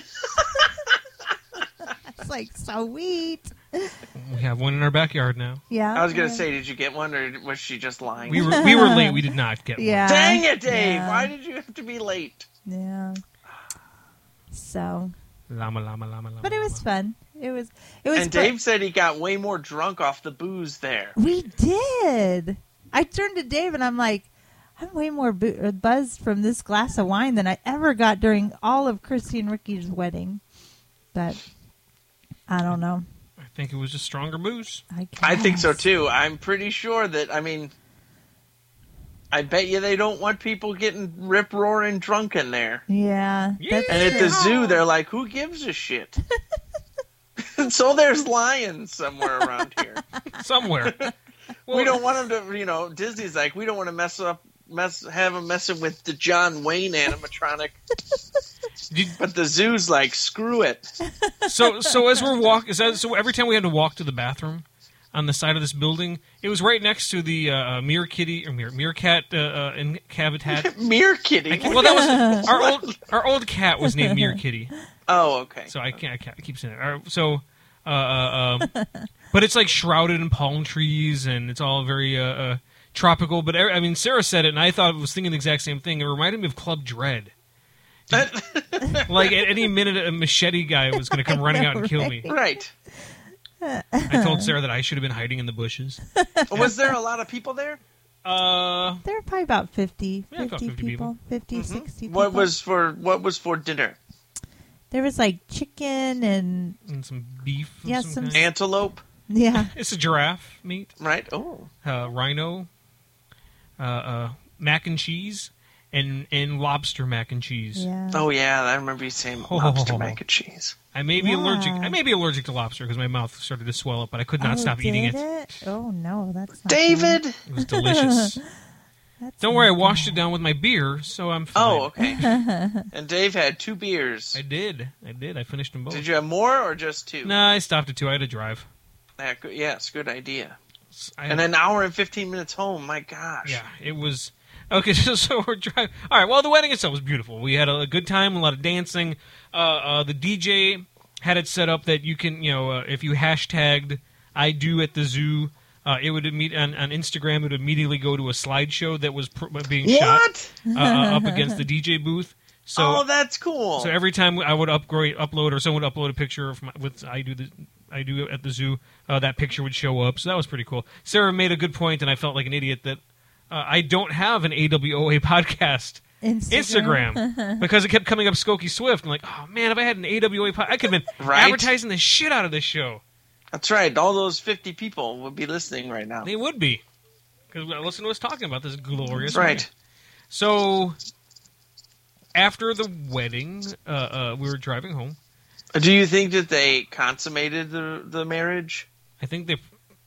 It's like, sweet. We have one in our backyard now. Yeah. I was going to say, did you get one or was she just lying? We were late. We did not get Yeah. Dang it, Dave. Yeah. Why did you have to be late? Yeah. So, one. Llama. but it was fun. It was And fun. Dave said he got way more drunk off the booze there. We did. I turned to Dave and I'm like, I'm way more buzzed from this glass of wine than I ever got during all of Christy and Ricky's wedding. But I don't know. I think it was just stronger booze. I think so too. I'm pretty sure that, I bet you they don't want people getting rip-roaring drunk in there. Yeah. Yeah. That's And at the true. zoo, they're like, who gives a shit? So there's lions somewhere around here. Somewhere. We don't want them to, Disney's like, we don't want to have them messing with the John Wayne animatronic. But the zoo's like, screw it. So as we're walking, so every time we had to walk to the bathroom on the side of this building, it was right next to the meerkat and habitat. Mere kitty. Well, that was our old cat was named Meerkitty. Oh, okay. So I keep saying it. So, but it's shrouded in palm trees and it's all very tropical. But Sarah said it, and I was thinking the exact same thing. It reminded me of Club Dread. At any minute, a machete guy was going to come running out and kill me. Right. I told Sarah that I should have been hiding in the bushes. Was there a lot of people there? There were probably about 50 about 50 people. 50, 60 people. What was for dinner? There was chicken and some beef. Of Yeah, some some- kind. Antelope, yeah. It's a giraffe meat. right? Oh. Rhino. Mac and cheese. And lobster mac and cheese. Yeah. Oh yeah, I remember you saying lobster mac and cheese. I may be Yeah. allergic. I may be allergic to lobster because my mouth started to swell up, but I could not stop eating it. Oh no, that's not David. good. It was delicious. That's Don't worry, I not washed good. it down with my beer, so I'm fine. Oh, okay. And Dave had 2 beers. I did. I finished them both. Did you have more or just 2? Nah, I stopped at 2. I had to drive. Yes, good idea. I- And an hour and 15 minutes home. My gosh. Yeah, it was. Okay, so we're driving. All right, well, the wedding itself was beautiful. We had a good time, a lot of dancing. The DJ had it set up that you can, if you hashtagged I do at the zoo, It would on Instagram. It would immediately go to a slideshow that was being shot up against the DJ booth. So, that's cool. So every time I would upload, or someone would upload a picture of I do at the zoo, that picture would show up. So that was pretty cool. Sarah made a good point, and I felt like an idiot that I don't have an AWOA podcast Instagram because it kept coming up Skokie Swift. I'm like, oh man, if I had an AWA podcast, I could have been advertising the shit out of this show. That's right. All those 50 people would be listening right now. They would be, because listen to us talking about this glorious. That's right. So after the wedding, we were driving home. Do you think that they consummated the marriage? I think they.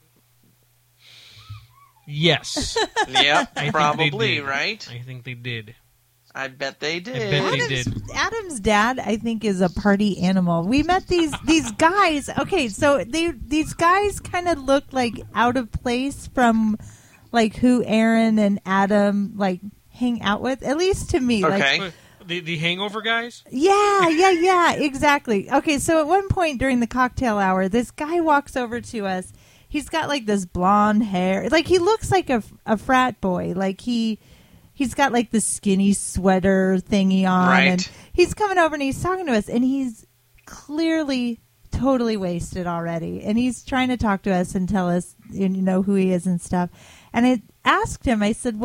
Yes. Yeah, probably, right? I think they did. I bet they did. Adam's dad, I think, is a party animal. We met these guys. Okay, so these guys kind of look like out of place from like who Aaron and Adam like hang out with. At least to me. Okay. Like, the hangover guys? Yeah, exactly. Okay, so at one point during the cocktail hour, this guy walks over to us. He's got like this blonde hair. Like he looks like a frat boy. Like he's got like the skinny sweater thingy on. Right. And he's coming over and he's talking to us, and he's clearly totally wasted already. And he's trying to talk to us and tell us, who he is and stuff. And I asked him, I said,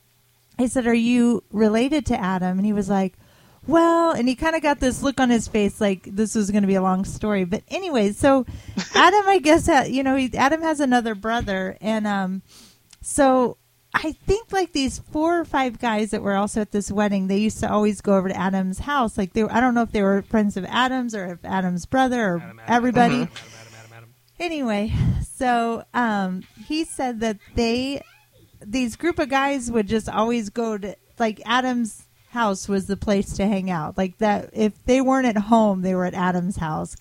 are you related to Adam? And he was like, well, and he kind of got this look on his face like this was going to be a long story. But anyway, so Adam, I guess, Adam has another brother. And so I think like these 4 or 5 guys that were also at this wedding, they used to always go over to Adam's house. Like I don't know if they were friends of Adam's or if Adam's brother or everybody. Adam. Anyway, so he said that these group of guys would just always go to like Adam's house was the place to hang out. Like that, if they weren't at home, they were at Adam's house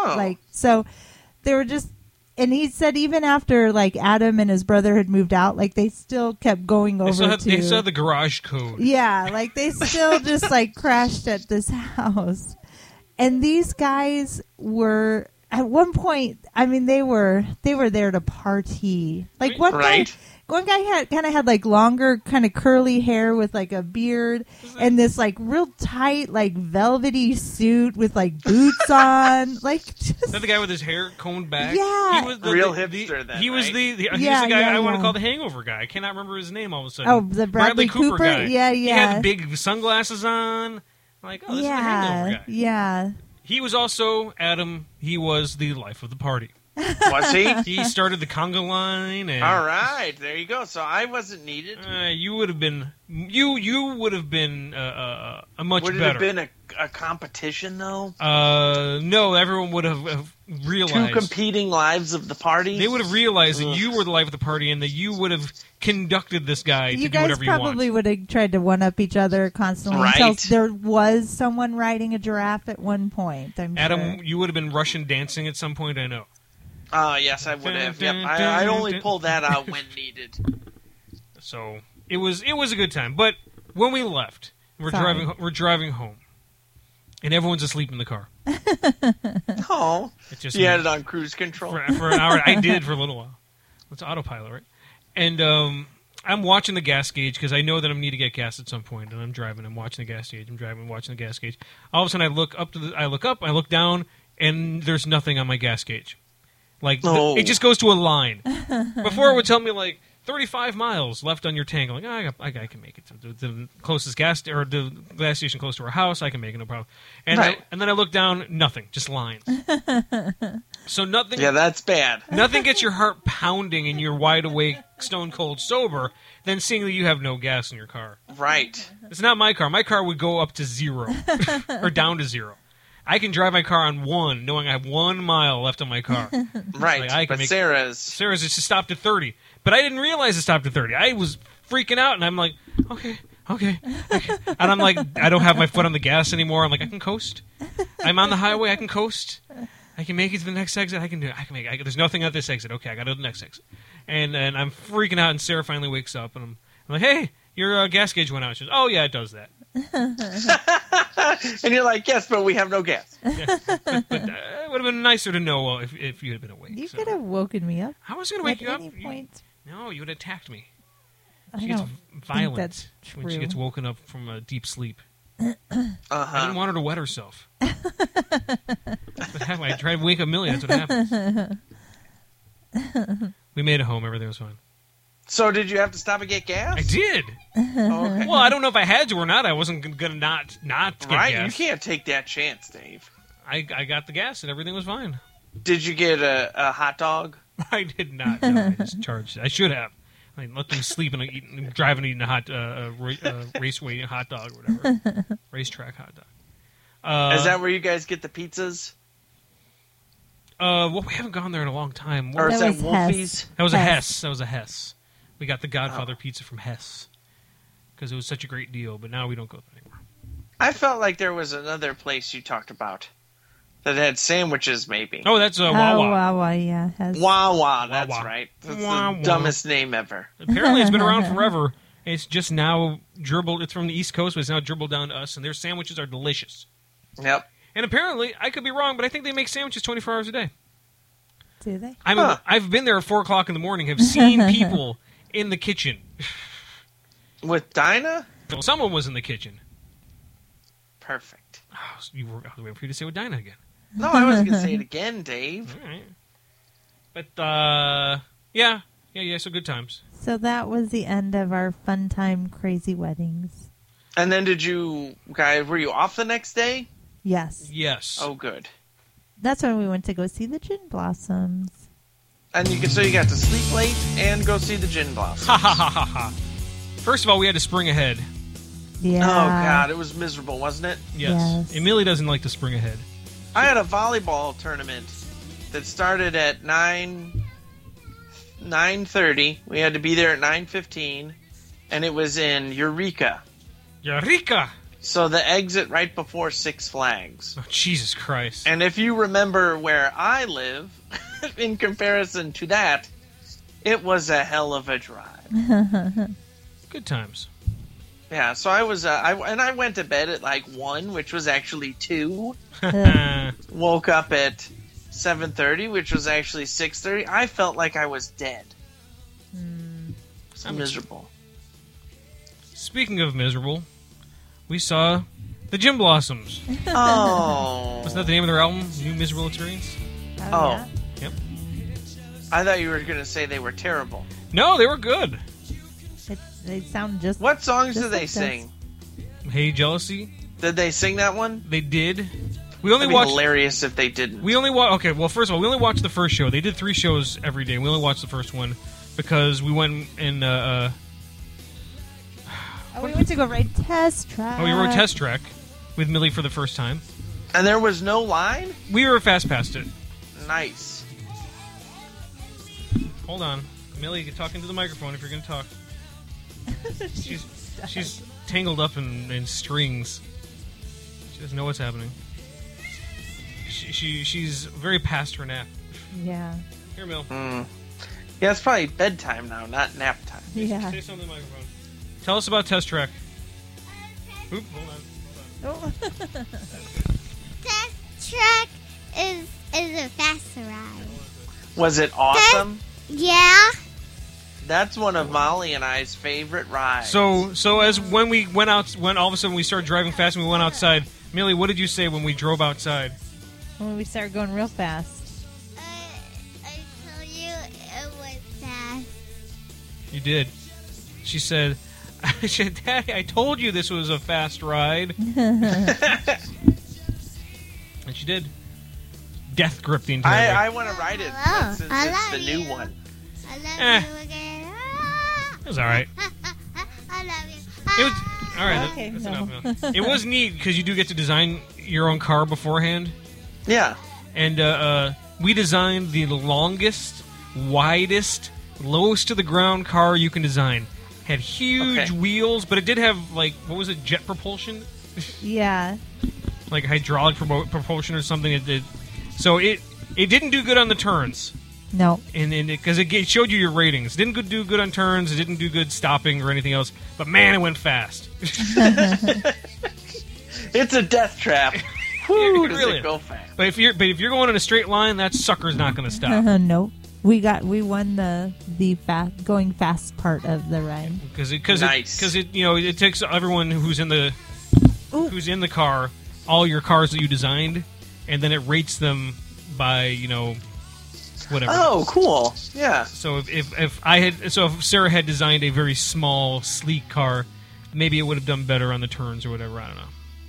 so they were just. And he said even after like Adam and his brother had moved out, like they still kept going over they still had the garage code. Yeah, like they still just like crashed at this house. And these guys were at one point. I mean, they were there to party. Like one guy had like longer, kind of curly hair with like a beard and this like real tight, like velvety suit with like boots on. Like, just... Is that the guy with his hair combed back? Yeah, he was real hipster. Then he was right? He's the guy I want to call the hangover guy. I cannot remember his name all of a sudden. Oh, the Bradley Cooper guy. Yeah. He had big sunglasses on. I'm like, oh, this is the hangover guy. Yeah. He was also Adam. He was the life of the party. Was he? He started the conga line. And, all right, there you go. So I wasn't needed. You would have been. You would have been a much better. Would it have been a competition though? No, everyone would have realized 2 competing lives of the party. They would have realized that you were the life of the party, and that you would have conducted this guy to do whatever you want. You guys probably would have tried to one up each other constantly. Right. Until there was someone riding a giraffe at one point. I'm Adam, sure. you would have been Russian dancing at some point. I know. Yes, I would have. Yep, I only pull that out when needed. So it was a good time. But when we left, we're driving home, and everyone's asleep in the car. Oh, you had it on cruise control for an hour. I did for a little while. It's autopilot, right? And I'm watching the gas gauge because I know that I need to get gas at some point, and I'm driving. I'm watching the gas gauge. I'm driving, watching the gas gauge. All of a sudden, I look up, I look down, and there's nothing on my gas gauge. Like, it just goes to a line. Before it would tell me, like, 35 miles left on your tank. I'm like, I can make it to the closest gas, or the gas station close to our house. I can make it, no problem. And, and then I look down, nothing, just lines. So nothing. Yeah, that's bad. Nothing gets your heart pounding and you're wide awake, stone cold sober, than seeing that you have no gas in your car. Right. It's not my car. My car would go up to 0 or down to 0. I can drive my car on 1, knowing I have 1 mile left on my car. Right, like, but Sarah's just stopped at 30. But I didn't realize it stopped at 30. I was freaking out, and I'm like, okay. And I'm like, I don't have my foot on the gas anymore. I'm like, I can coast. I'm on the highway. I can coast. I can make it to the next exit. I can do it. I can make it. There's nothing at this exit. Okay, I got to the next exit. And I'm freaking out, and Sarah finally wakes up, and I'm like, hey, your gas gauge went out. She goes, oh, yeah, it does that. And you're like, yes, but we have no gas. Yeah. But it would have been nicer to know if you had been awake. You so. could have woken me up I was going to wake at you up. any point. No, you would have attacked me. I She gets don't violent think that's when she true. gets woken up from a deep sleep. Uh I huh. didn't want her to wet herself. That's what happened. I tried to wake up Millie. That's what happens. We made it home. Everything was fine. So did you have to stop and get gas? I did. Oh, okay. Well, I don't know if I had to or not. I wasn't going to not get Right, gas. you can't take that chance, Dave. I got the gas and everything was fine. Did you get a hot dog? I did not. No, I just charged. I should have. I mean, let them sleep and drive and eating a hot raceway hot dog or whatever. Racetrack hot dog. Is that where you guys get the pizzas? Well, we haven't gone there in a long time. Or is That that was Wolfie's? That was a Hess. Hess. That was a Hess. We got the Godfather pizza from Hess because it was such a great deal. But now we don't go there anymore. I felt like there was another place you talked about that had sandwiches, maybe. Oh, that's Oh, Wawa. Wawa, yeah. Has, Wawa, that's Wawa. right. That's Wawa. the dumbest name ever. Apparently, it's been around forever. It's just now dribbled. It's from the East Coast, but it's now dribbled down to us, and their sandwiches are delicious. Yep. And apparently, I could be wrong, but I think they make sandwiches 24 hours a day. Do they? I've been there at 4 o'clock in the morning. Have seen people in the kitchen. With Dinah? Well, someone was in the kitchen. Perfect. Oh, so I was waiting for you to say with Dinah again. No, I wasn't going to say it again, Dave. All right. But yeah. So good times. So that was the end of our fun time crazy weddings. And then were you off the next day? Yes. Yes. Oh, good. That's when we went to go see the Gin Blossoms. And you got to sleep late and go see the Gin Blossom. Ha ha ha ha ha. First of all, we had to spring ahead. Yeah. Oh, God, it was miserable, wasn't it? Yes. Emily doesn't like to spring ahead. I had a volleyball tournament that started at 9:30. We had to be there at 9:15, and it was in Eureka. Eureka! So the exit right before Six Flags. Oh, Jesus Christ. And if you remember where I live, in comparison to that, it was a hell of a drive. Good times. Yeah, so I was, I went to bed at like 1, which was actually 2. Woke up at 7:30, which was actually 6:30. I felt like I was dead. I'm miserable. Speaking of miserable, we saw the Gin Blossoms. Oh. Wasn't that the name of their album? New Miserable Experience? Oh. Yeah. Yep. I thought you were going to say they were terrible. No, they were good. They sound just. What songs Just did they like sing? Hey, Jealousy. Did they sing that one? They did. We only It'd be watched. hilarious if they didn't. We only watched. Okay, well, first of all, we only watched the first show. They did 3 shows every day. We only watched the first one because we went and. We went to go ride Test Track. We rode Test Track with Millie for the first time. And there was no line? We were fast past it. Nice. Hold on, Millie, you're talking to the microphone if you're going to talk. She's tangled up in strings. She doesn't know what's happening. She's very past her nap. Yeah. Here, Mill. Yeah, it's probably bedtime now, not nap time. Yeah. Say something to the microphone. Tell us about Test Track. Oop, hold on. Oh. Test Track is a fast ride. Was it awesome? Yeah. That's one of Molly and I's favorite rides. So as when we went out, when all of a sudden we started driving fast and we went outside, Millie, what did you say when we drove outside? When we started going real fast. I told you it was fast. You did. She said, Daddy, I told you this was a fast ride. And she did. Death grip the entire way. I want to ride it Hello. since I it's the love new you. one. I love Eh. you again. It was all right. I love you. It was all right. Okay, that's no. enough. Mel. It was neat because you do get to design your own car beforehand, Yeah. and we designed the longest, widest, lowest to the ground car you can design. Had huge Okay. wheels, but it did have like what was it, jet propulsion, Yeah. like hydraulic propulsion or something. So it didn't do good on the turns. No. And because it showed you your ratings. It didn't do good on turns. It didn't do good stopping or anything else. But man, it went fast. It's a death trap. Whew, does Really? it go fast. But if you're going in a straight line, that sucker's not going to stop. No, we won the going fast part of the ride. Because Nice. it takes everyone who's in the car, all your cars that you designed, and then it rates them by whatever. Oh, cool. Yeah. So if Sarah had designed a very small, sleek car, maybe it would have done better on the turns or whatever. I don't know.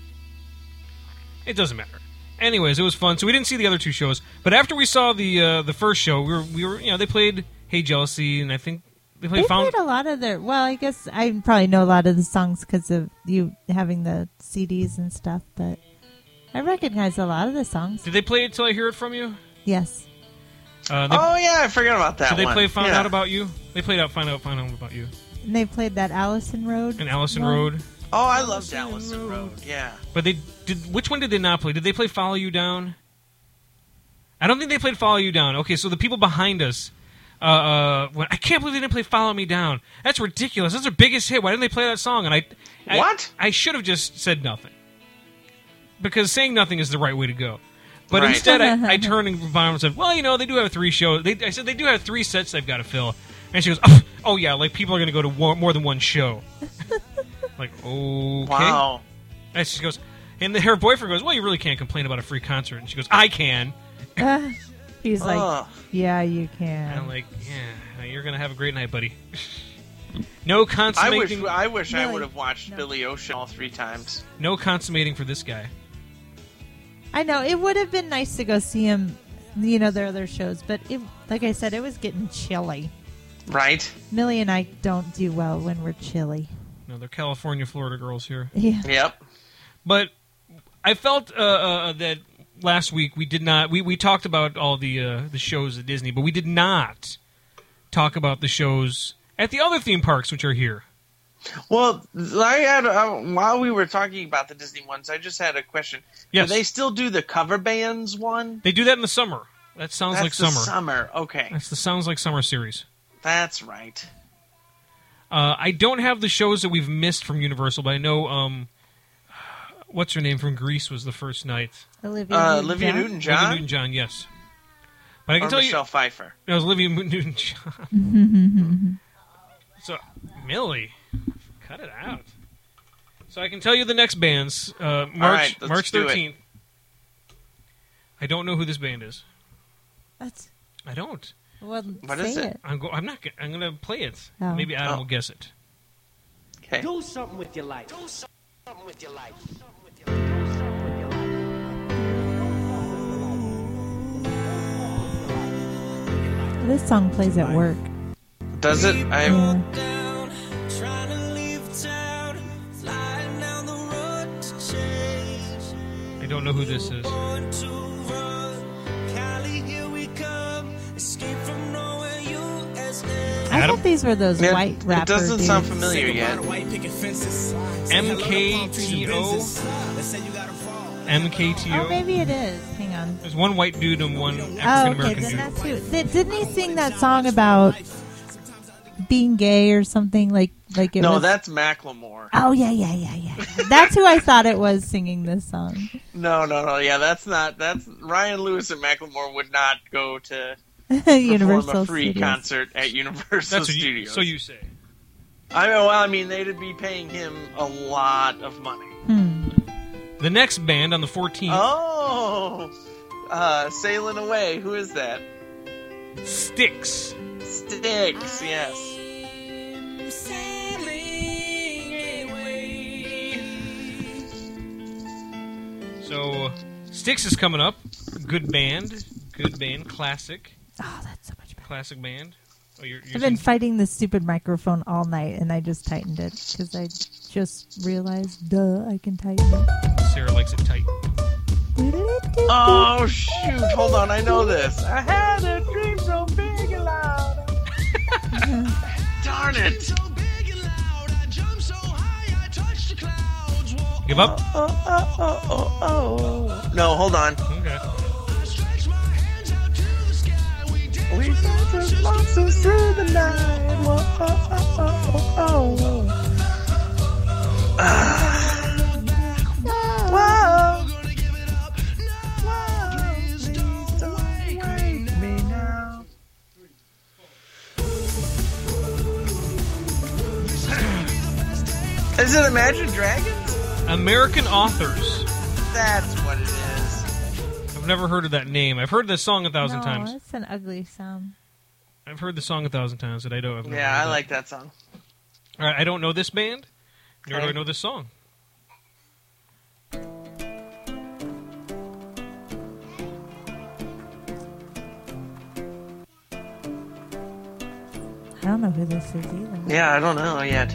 It doesn't matter. Anyways, it was fun. So we didn't see the other two shows, but after we saw the first show, we were they played Hey Jealousy, and I think they played played a lot of their. Well, I guess I probably know a lot of the songs because of you having the CDs and stuff, but I recognize a lot of the songs. Did they play it Till I Hear It From You? Yes. I forgot about that. Did they one. play Find Yeah. Out About You? They played Find Out About You. And they played that Allison Road. And Allison one. Road. Oh, I loved Allison Road. Yeah. But which one did they not play? Did they play Follow You Down? I don't think they played Follow You Down. Okay, so the people behind us, I can't believe they didn't play Follow Me Down. That's ridiculous. That's their biggest hit. Why didn't they play that song? And What? I should have just said nothing. Because saying nothing is the right way to go. But Right. instead, I turned and Vaughn and said, well, they do have 3 shows. I said, they do have 3 sets they've got to fill. And she goes, oh yeah, like people are going to go to more than one show. Like, okay. Wow. And she goes, and her boyfriend goes, well, you really can't complain about a free concert. And she goes, I can. He's like, Ugh. yeah, you can. And I'm like, yeah, you're going to have a great night, buddy. No consummating. I wish I Really? would have watched No. Billy Ocean all 3 times. No consummating for this guy. I know it would have been nice to go see him, their other shows, but like I said, it was getting chilly. Right? Millie and I don't do well when we're chilly. No, they're California, Florida girls here. Yeah. Yep. But I felt that last week we did not. We talked about all the shows at Disney, but we did not talk about the shows at the other theme parks, which are here. Well, I had while we were talking about the Disney ones, I just had a question. Yes. Do they still do the cover bands one? They do that in the summer. That sounds That's like the summer. Summer. Okay. That's the Sounds Like Summer series. That's right. I don't have the shows that we've missed from Universal, but I know what's her name from Greece was the first night. Olivia Olivia Newton-John? Newton-John? Olivia Newton-John, yes. But I can Or tell Michelle Pfeiffer. you, it was Olivia Newton-John. So, Millie, cut it out. So I can tell you the next bands. March right, let's March do it. 13th. I don't know who this band is. What? I don't. Well, What say is it? I'm going to play it. Oh. Maybe Adam Oh. will guess it. Okay. Do something with your life. Do something with your life. This song plays at work. Does it? Yeah. I don't know who this is. I Adam? thought these were those It- white rapper It doesn't sound dudes. familiar yet. MKTO? Oh, MKTO? maybe it is. Hang on. There's one white dude and one Oh, okay. African-American Then dude. that's who. Didn't he sing that song about being gay or something like it No, was? that's Macklemore. Oh yeah. That's who I thought it was singing this song. No. Yeah, that's not. That's Ryan Lewis and Macklemore would not go to perform Universal a free Studios. concert at Universal That's what you, Studios. so you say. I mean, they'd be paying him a lot of money. The next band on the 14th, Oh, Sailing Away. Who is that? Styx. Styx. Yes. So, Styx is coming up. Good band, classic, Oh, that's so much better. classic band. Oh, you're I've been fighting this stupid microphone all night, and I just tightened it because I just realized, I can tighten it. Sarah likes it tight. Oh shoot! Hold on, I know this. I had a dream so big and loud. Darn it! Give up? Oh. No, hold on. Okay. We danced as monsters through the night. Whoa, Whoa. Is it Imagine Dragons? American Authors. That's what it is. I've never heard of that name. I've heard this song 1,000 times. It's an ugly sound. I've heard the song 1,000 times, and I don't. Yeah, I like that song. All right, I don't know this band. Nor do Okay. I know this song. I don't know who this is either. Yeah, I don't know yet.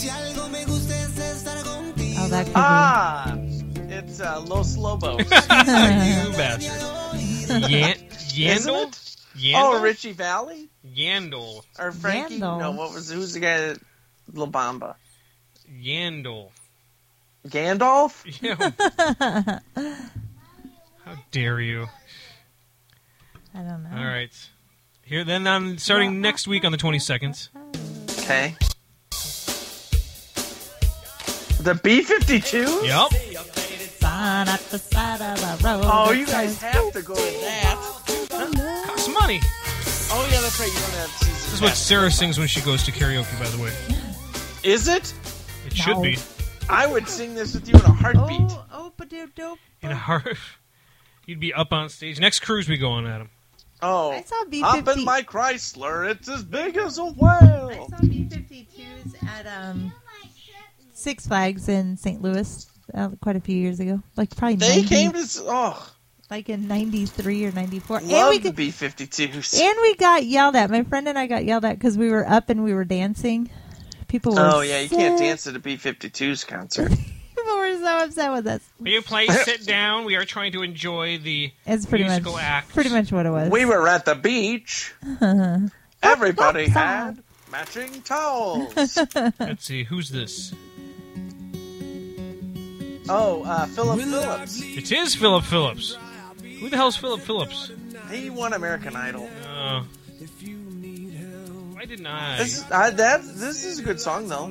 Oh, that could Ah, it's Los Lobos. You bastard. Isn't Yandel? it? Yandel? Oh, Richie Valley Yandel. or Frankie? Yandel. No, who's the guy that La Bamba? Yandel. Gandalf? Yeah. How dare you? be. I don't know. All right. Here, then I'm starting next week on the 22nd. Okay. The B-52? Yep. Sign at the side of the road. Oh, that you guys says, have to go to that. Costs money. Oh, yeah, that's right. You don't have season This is what pass. Sarah sings when she goes to karaoke, by the way. Is it? It should No. be. I would sing this with you in a heartbeat. Oh, ba-doop-doop. In a heart. You'd be up on stage. Next cruise we go on, Adam. Oh, I saw up B-50. in my Chrysler, it's as big as a I whale. saw B-52s at Six Flags in St. Louis quite a few years ago. Like probably They 90, came to like in 93 or 94. love the B-52s. And we got yelled at. My friend and I got yelled at because we were up and we were dancing. People were Oh yeah, you can't so- dance at a B-52s concert. People were so upset with us. Will you please sit down? We are trying to enjoy the It's pretty musical much act. pretty much what it was. We were at the beach. Everybody What's had matching towels. Let's see, who's this? Oh, Philip Phillips. It is Philip Phillips. Who the hell's Philip Phillips? He won American Idol. Why didn't I? This is a good song though.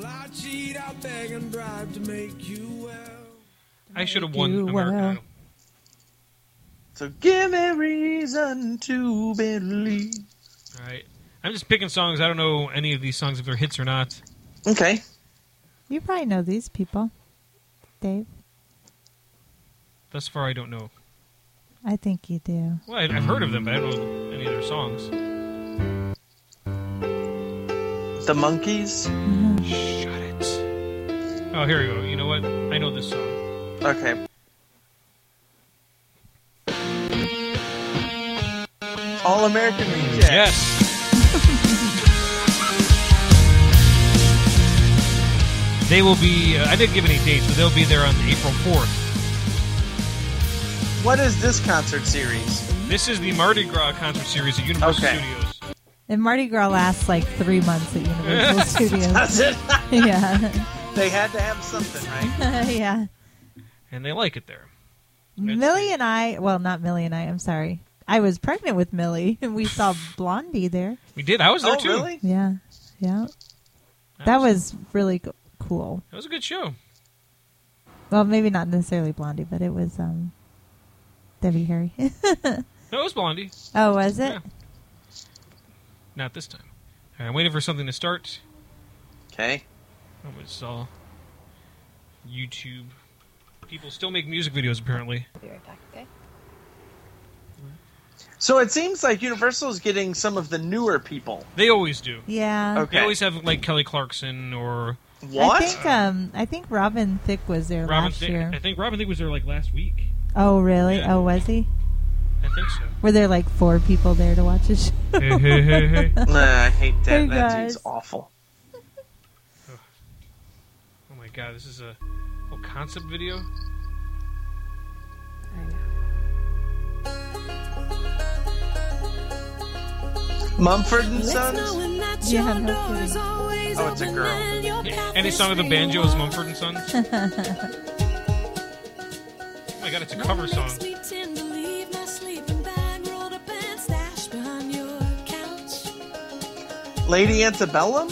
I should have won You American will. Idol. So give me reason to believe. All right. I'm just picking songs. I don't know any of these songs if they're hits or not. Okay. You probably know these people, Dave. Thus far, I don't know. I think you do. Well, I've heard of them, but I don't know any of their songs. The Monkees. Shut it. Oh, here we go. You know what? I know this song. Okay. All American Rejects. Yes. They will be, I didn't give any dates, but they'll be there on April 4th. What is this concert series? This is the Mardi Gras concert series at Universal Okay. Studios. And Mardi Gras lasts like 3 months at Universal Studios. That's it. Yeah. They had to have something, right? Yeah. And they like it there. Let's Millie see. and I, well, not Millie and I, I'm sorry. I was pregnant with Millie, and we saw Blondie there. We did. I was there Oh, too. really? Yeah. Yeah. That was really cool. That was a good show. Well, maybe not necessarily Blondie, but it was Debbie Harry. No, it was Blondie. Oh, was it? Yeah. Not this time. All right, I'm waiting for something to start. Okay. That was all YouTube. People still make music videos, apparently. So it seems like Universal is getting some of the newer people. They always do. Yeah. Okay. They always have, like, Kelly Clarkson or What? I think Robin Thicke was there Robin last year. I think Robin Thicke was there, like, last week. Oh, really? Yeah. Oh, was he? I think so. Were there like 4 people there to watch a show? Hey, hey, hey, hey. Nah, I hate that. Hey, That guys. dude's awful. Oh my god, this is a whole concept video? Mumford and Sons? Yeah, no kidding. Oh, it's a girl. Any song with the banjo is Mumford and Sons? Oh my god, it's a cover song. Lady Antebellum?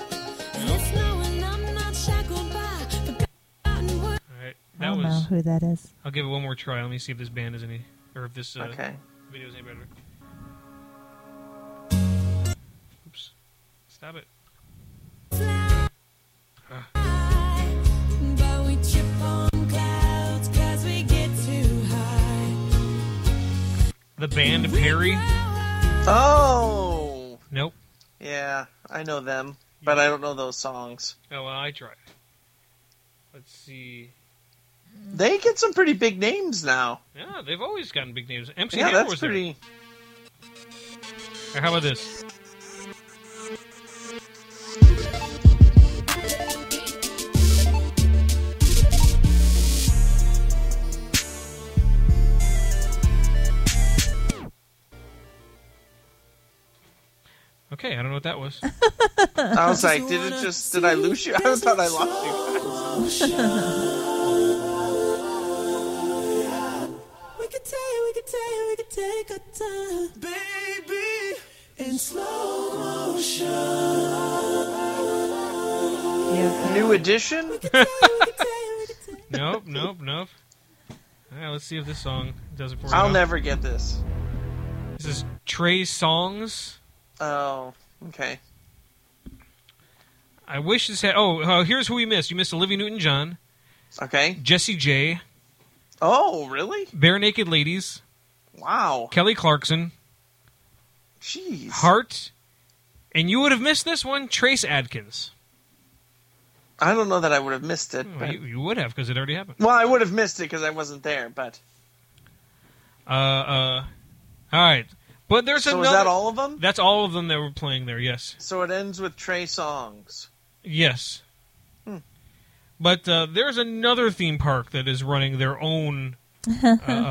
Alright, I that don't know was... who that is. I'll give it one more try. Let me see if this band is any... Or if this Okay. video is any better. Oops. Stop it. band Perry? Oh, Nope. yeah, I know them, but I don't know those songs. Oh, well, I tried. Let's see. They get some pretty big names now. Yeah, they've always gotten big names. MC Yeah, Hammer that's was pretty. there. How about this? Okay, I don't know what that was. I was like, did I lose you? I thought I lost you guys. We could take our time, baby, in slow motion. Yeah. New edition? Nope. All right, let's see if this song does it for you. I'll never get this. This is Trey Songs. Oh, okay. I wish this had... Oh, here's who we missed. You missed Olivia Newton-John, Okay. Jessie J, Oh, really? Bare Naked Ladies, Wow. Kelly Clarkson, Jeez. Hart, and you would have missed this one, Trace Adkins. I don't know that I would have missed it. Oh, But... you would have, because it already happened. Well, I would have missed it because I wasn't there, but... All right. But there's So another... is that all of them? That's all of them that were playing there, yes. So it ends with Trey Songs. Yes. But there's another theme park that is running their own... Is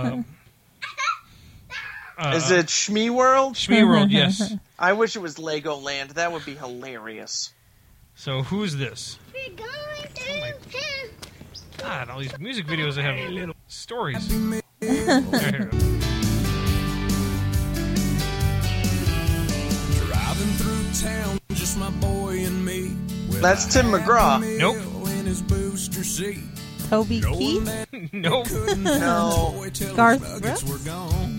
it Shmee World? Shmee World, yes. I wish it was Legoland. That would be hilarious. So who's this? We're going to God, all these music videos that have little stories. There, here we go. Driving through town, just my boy and me. That's Tim McGraw. Nope. In his booster seat. Toby Keith? Nope. No. Garth Brooks. Brooks? We're gone.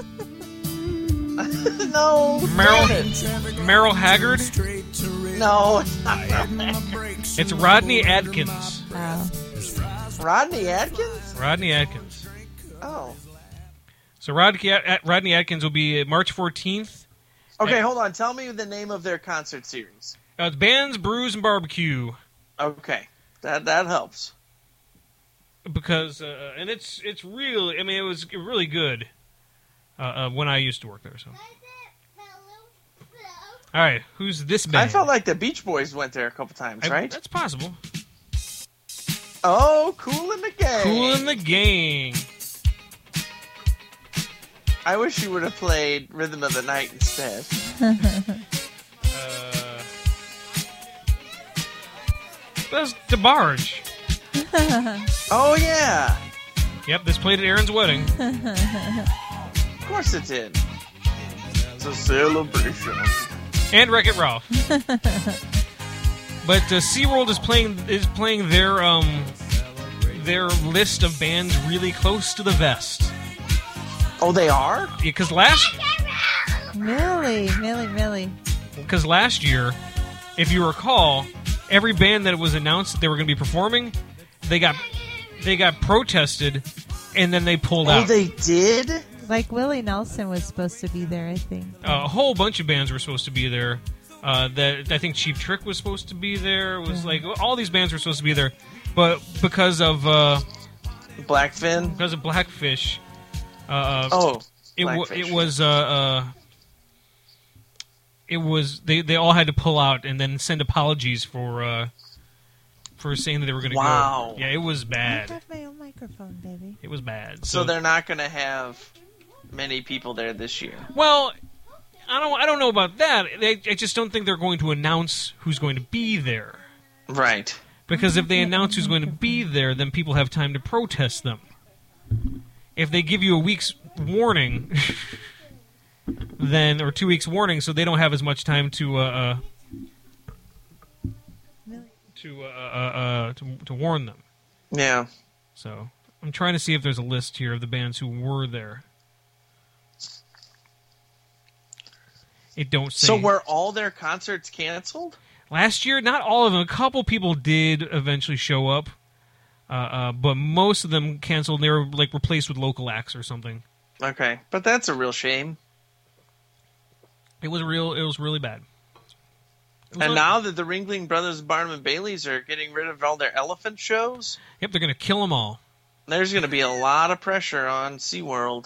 No. Merrill Haggard. No. It's Rodney Adkins. Oh. Rodney Adkins? Rodney Adkins. Oh. So Rodney Adkins will be March 14th. Okay, hold on. Tell me the name of their concert series. It's Bands, Brews, and Barbecue. Okay. That helps. Because and it's really, I mean, it was really good when I used to work there. So, all right, who's this band? I felt like the Beach Boys went there a couple times, right? That's possible. Oh, Kool and the Gang. Kool and the Gang. I wish you would have played Rhythm of the Night instead. That's DeBarge. Oh, yeah. Yep, this played at Aaron's wedding. Of course it did. It's a celebration. And Wreck-It Ralph. But SeaWorld is playing their list of bands really close to the vest. Oh, they are? Because Millie. Because last year, if you recall, every band that was announced that they were going to be performing, they got protested, and then they pulled out. Oh, they did? Like Willie Nelson was supposed to be there, I think. A whole bunch of bands were supposed to be there. That I think Cheap Trick was supposed to be there. It was like all these bands were supposed to be there, but because of Blackfin? because of Blackfish, it was they all had to pull out and then send apologies for saying that they were going to Wow. go. Yeah, it was I bad. have my own microphone, baby. It was bad. So they're not going to have many people there this year. Well, I don't know about that. I just don't think they're going to announce who's going to be there. Right. Because if they announce who's going to be there, then people have time to protest them. If they give you a week's warning, or 2 weeks warning, so they don't have as much time to warn them. Yeah. So I'm trying to see if there's a list here of the bands who were there. It don't say. So were all their concerts canceled? Last year, not all of them. A couple people did eventually show up, but most of them canceled. And they were like replaced with local acts or something. Okay, but that's a real shame. It was really bad. And now that the Ringling Brothers, Barnum and Bailey's are getting rid of all their elephant shows, yep, they're going to kill them all. there's going to be a lot of pressure on SeaWorld.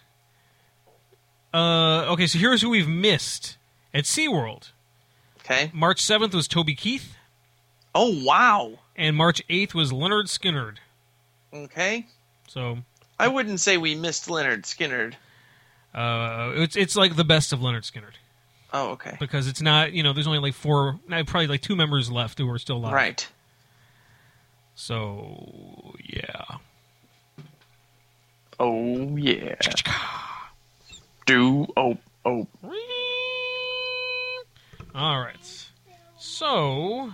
Okay, so here's who we've missed at SeaWorld. Okay. March 7th was Toby Keith. Oh, wow. And March 8th was Leonard Skinnerd. Okay. So I wouldn't say we missed Leonard Skinnerd. it's like the best of Leonard Skinnerd. Oh, okay. Because it's not, there's only probably like 2 members left who are still alive. Right. So, yeah. Oh, yeah. Oh. All right. So,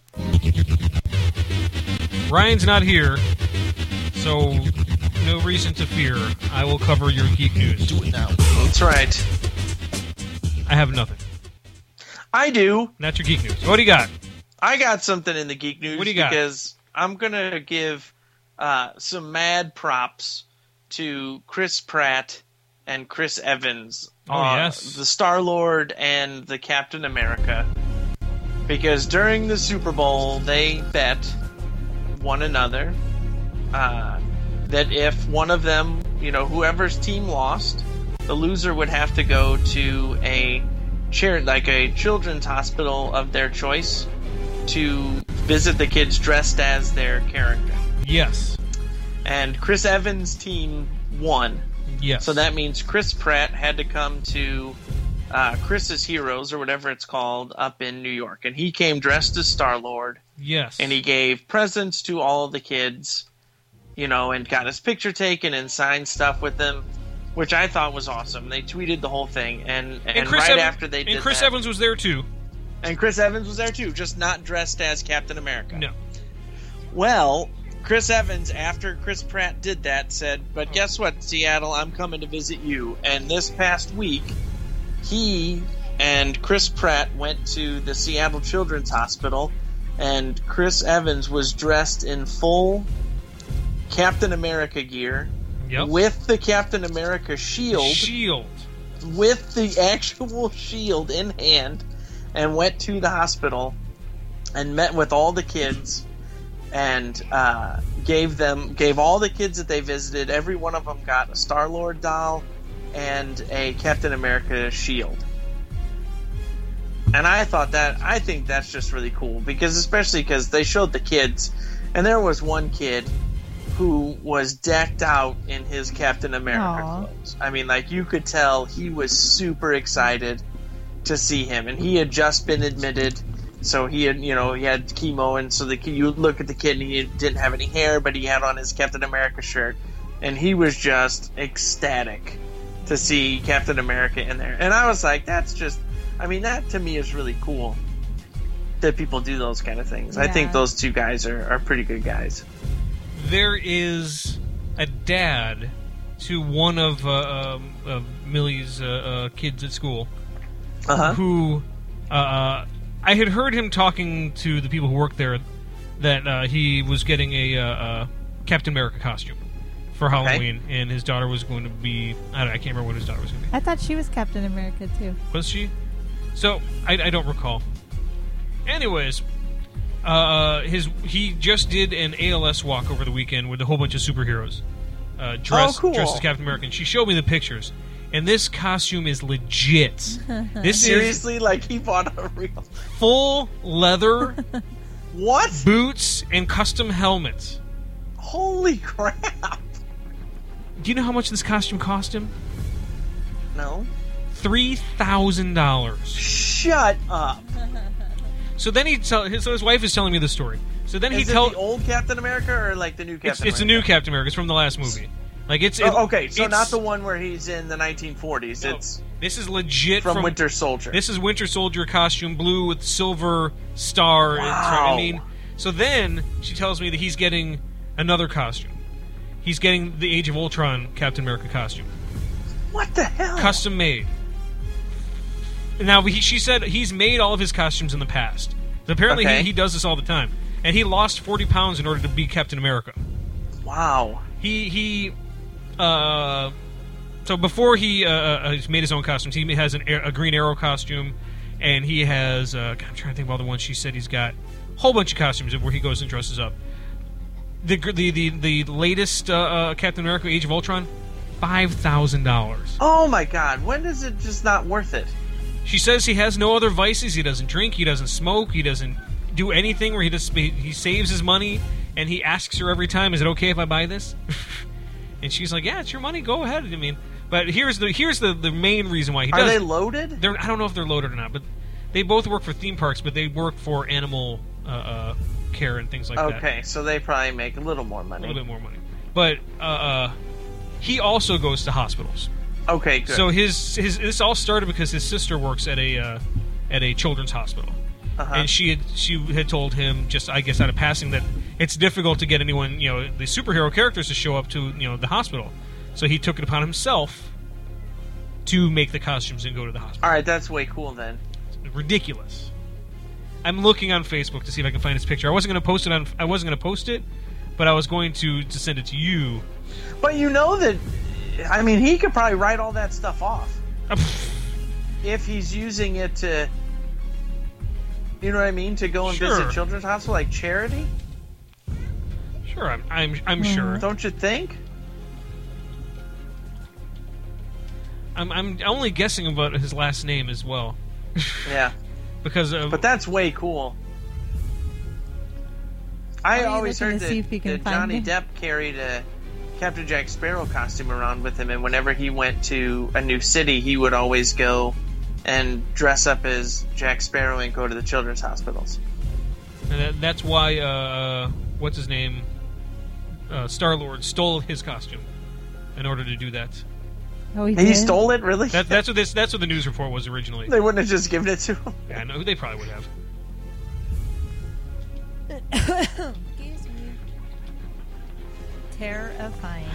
Ryan's not here, so no reason to fear. I will cover your geek news. Do it now. That's right. I have nothing. I do. That's your geek news. What do you got? I got something in the geek news. What do you got? Because I'm going to give some mad props to Chris Pratt and Chris Evans. Oh, yes. The Star-Lord and the Captain America. Because during the Super Bowl, they bet one another that if one of them, whoever's team lost, the loser would have to go to a children's hospital of their choice to visit the kids dressed as their character. Yes. And Chris Evans' team won. Yes. So that means Chris Pratt had to come to Chris's Heroes, or whatever it's called, up in New York. And he came dressed as Star-Lord. Yes. And he gave presents to all of the kids, and got his picture taken and signed stuff with them, which I thought was awesome. They tweeted the whole thing. And after they did that... And Chris Evans was there, too. And Chris Evans was there, too, just not dressed as Captain America. No. Well, Chris Evans, after Chris Pratt did that, said, but guess what, Seattle, I'm coming to visit you. And this past week, he and Chris Pratt went to the Seattle Children's Hospital, and Chris Evans was dressed in full Captain America gear, Yep. with the Captain America shield, with the actual shield in hand, and went to the hospital and met with all the kids and gave all the kids that they visited, every one of them got a Star-Lord doll and a Captain America shield. And I think that's just really cool, especially because they showed the kids, and there was one kid who was decked out in his Captain America clothes. I mean, you could tell he was super excited to see him, and he had just been admitted, so he had chemo, and so you would look at the kid and he didn't have any hair, but he had on his Captain America shirt, and he was just ecstatic to see Captain America in there. And I was like, that to me is really cool that people do those kind of things. Yeah. I think those two guys are pretty good guys. There is a dad to one of Millie's kids at school who I had heard him talking to the people who work there that he was getting a Captain America costume for Halloween, and his daughter was going to be... I can't remember what his daughter was going to be. I thought she was Captain America, too. Was she? So, I don't recall. Anyways, he just did an ALS walk over the weekend with a whole bunch of superheroes dressed as Captain America. And she showed me the pictures. And this costume is legit. Seriously? He bought a real... Full leather... What? Boots and custom helmets. Holy crap. Do you know how much this costume cost him? No. $3,000. Shut up. So then his wife is telling me the story. So then is it the old Captain America or the new Captain America? It's the new Captain America. It's from the last movie. So not the one where he's in the 1940s. No, this is legit from Winter Soldier. This is Winter Soldier costume, blue with silver star. Wow. So then she tells me that he's getting another costume. He's getting the Age of Ultron Captain America costume. What the hell? Custom made. Now, she said he's made all of his costumes in the past. But apparently he does this all the time. And he lost 40 pounds in order to be Captain America. Wow. He So before he made his own costumes, he has a Green Arrow costume, and he has. I'm trying to think of all the ones she said he's got. A whole bunch of costumes where he goes and dresses up. The latest Captain America: Age of Ultron, $5,000. Oh my God! When is it just not worth it? She says he has no other vices. He doesn't drink. He doesn't smoke. He doesn't do anything where he saves his money. And he asks her every time, "Is it okay if I buy this?" And she's like, "Yeah, it's your money. Go ahead." I mean, but here's the main reason why he does. Are they loaded? I don't know if they're loaded or not, but they both work for theme parks, but they work for animal care and things like that. Okay, so they probably make a little more money. A little bit more money. But he also goes to hospitals. Okay, good. So this all started because his sister works at a children's hospital. Uh-huh. And she had told him, just I guess out of passing, that it's difficult to get anyone, the superhero characters to show up to the hospital. So he took it upon himself to make the costumes and go to the hospital. All right, that's way cool then. It's ridiculous. I'm looking on Facebook to see if I can find his picture. I wasn't going to post it, but I was going to send it to you. But you know that, I mean, he could probably write all that stuff off if he's using it to. You know what I mean? To go and visit children's hospital like charity? Sure, I'm sure. Don't you think? I'm only guessing about his last name as well. Yeah. But that's way cool. I always heard that Johnny Depp carried a Captain Jack Sparrow costume around with him, and whenever he went to a new city, he would always go and dress up as Jack Sparrow and go to the children's hospitals. And that's why, what's his name? Star-Lord stole his costume in order to do that. Oh, he He stole it, really? That's what the news report was originally. They wouldn't have just given it to him. Yeah, no, they probably would have. Excuse me. Terrifying.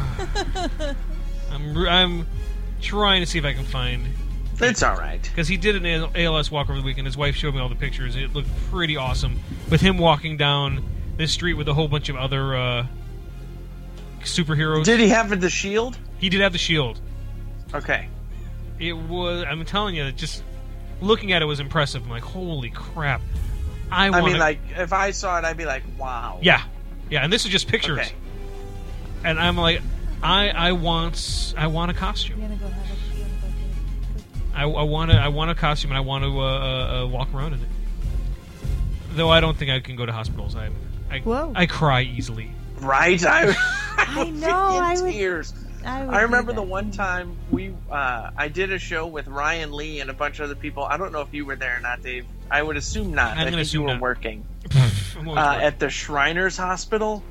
I'm trying to see if I can find. It's all right. Because he did an ALS walk over the weekend. His wife showed me all the pictures. It looked pretty awesome. With him walking down this street with a whole bunch of other superheroes. Did he have the shield? He did have the shield. Okay. It was, I'm telling you, just looking at it was impressive. I'm like, holy crap. I mean, like, if I saw it, I'd be like, wow. Yeah. Yeah, and this is just pictures. Okay. And I'm like, I want a costume. I want a costume, and I want to walk around in it. Though I don't think I can go to hospitals. I cry easily. Right? I know. I would. Tears. I remember the one time I did a show with Ryan Lee and a bunch of other people. I don't know if you were there or not, Dave. I would assume not. I think you were working. At the Shriners Hospital.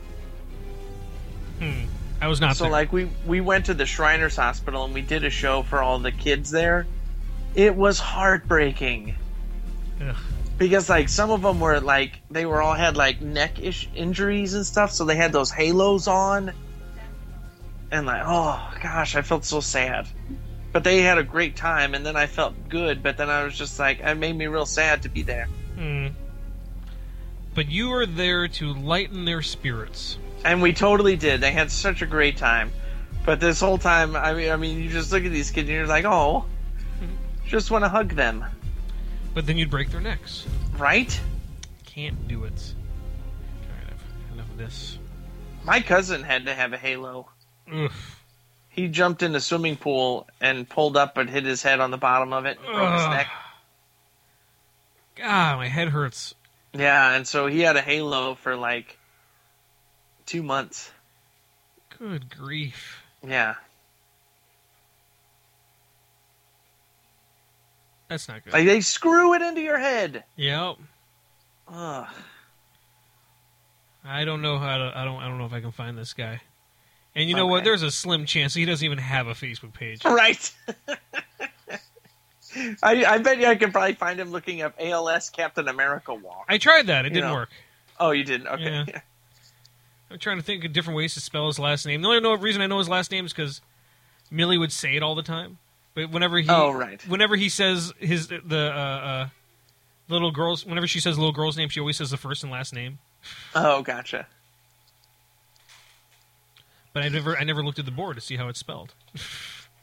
I was not there. So, like, we went to the Shriners Hospital and we did a show for all the kids there. It was heartbreaking. Ugh. Because, like, some of them were, like, they were all had, like, neck-ish injuries and stuff, so they had those halos on. And, like, oh, gosh, I felt so sad. But they had a great time, and then I felt good, but then I was just like, it made me real sad to be there. But you were there to lighten their spirits. And we totally did. They had such a great time. But this whole time, I mean, you just look at these kids and you're like, oh, just want to hug them. But then you'd break their necks. Right? Can't do it. Alright, I've enough of this. My cousin had to have a halo. Ugh. He jumped in the swimming pool and pulled up and hit his head on the bottom of it and broke his neck. God, my head hurts. Yeah, and so he had a halo for like 2 months. Good grief. Yeah. That's not good. Like, they screw it into your head. Yep. Ugh. I don't know how to. I don't know if I can find this guy. And you know what? There's a slim chance he doesn't even have a Facebook page. Right. I bet you I could probably find him looking up ALS Captain America walk. I tried that. It didn't work. Oh, you didn't? Okay. Yeah. I'm trying to think of different ways to spell his last name. The only reason I know his last name is because Millie would say it all the time. But whenever he says the little girl's, whenever she says little girl's name, she always says the first and last name. Oh, gotcha. But I never looked at the board to see how it's spelled.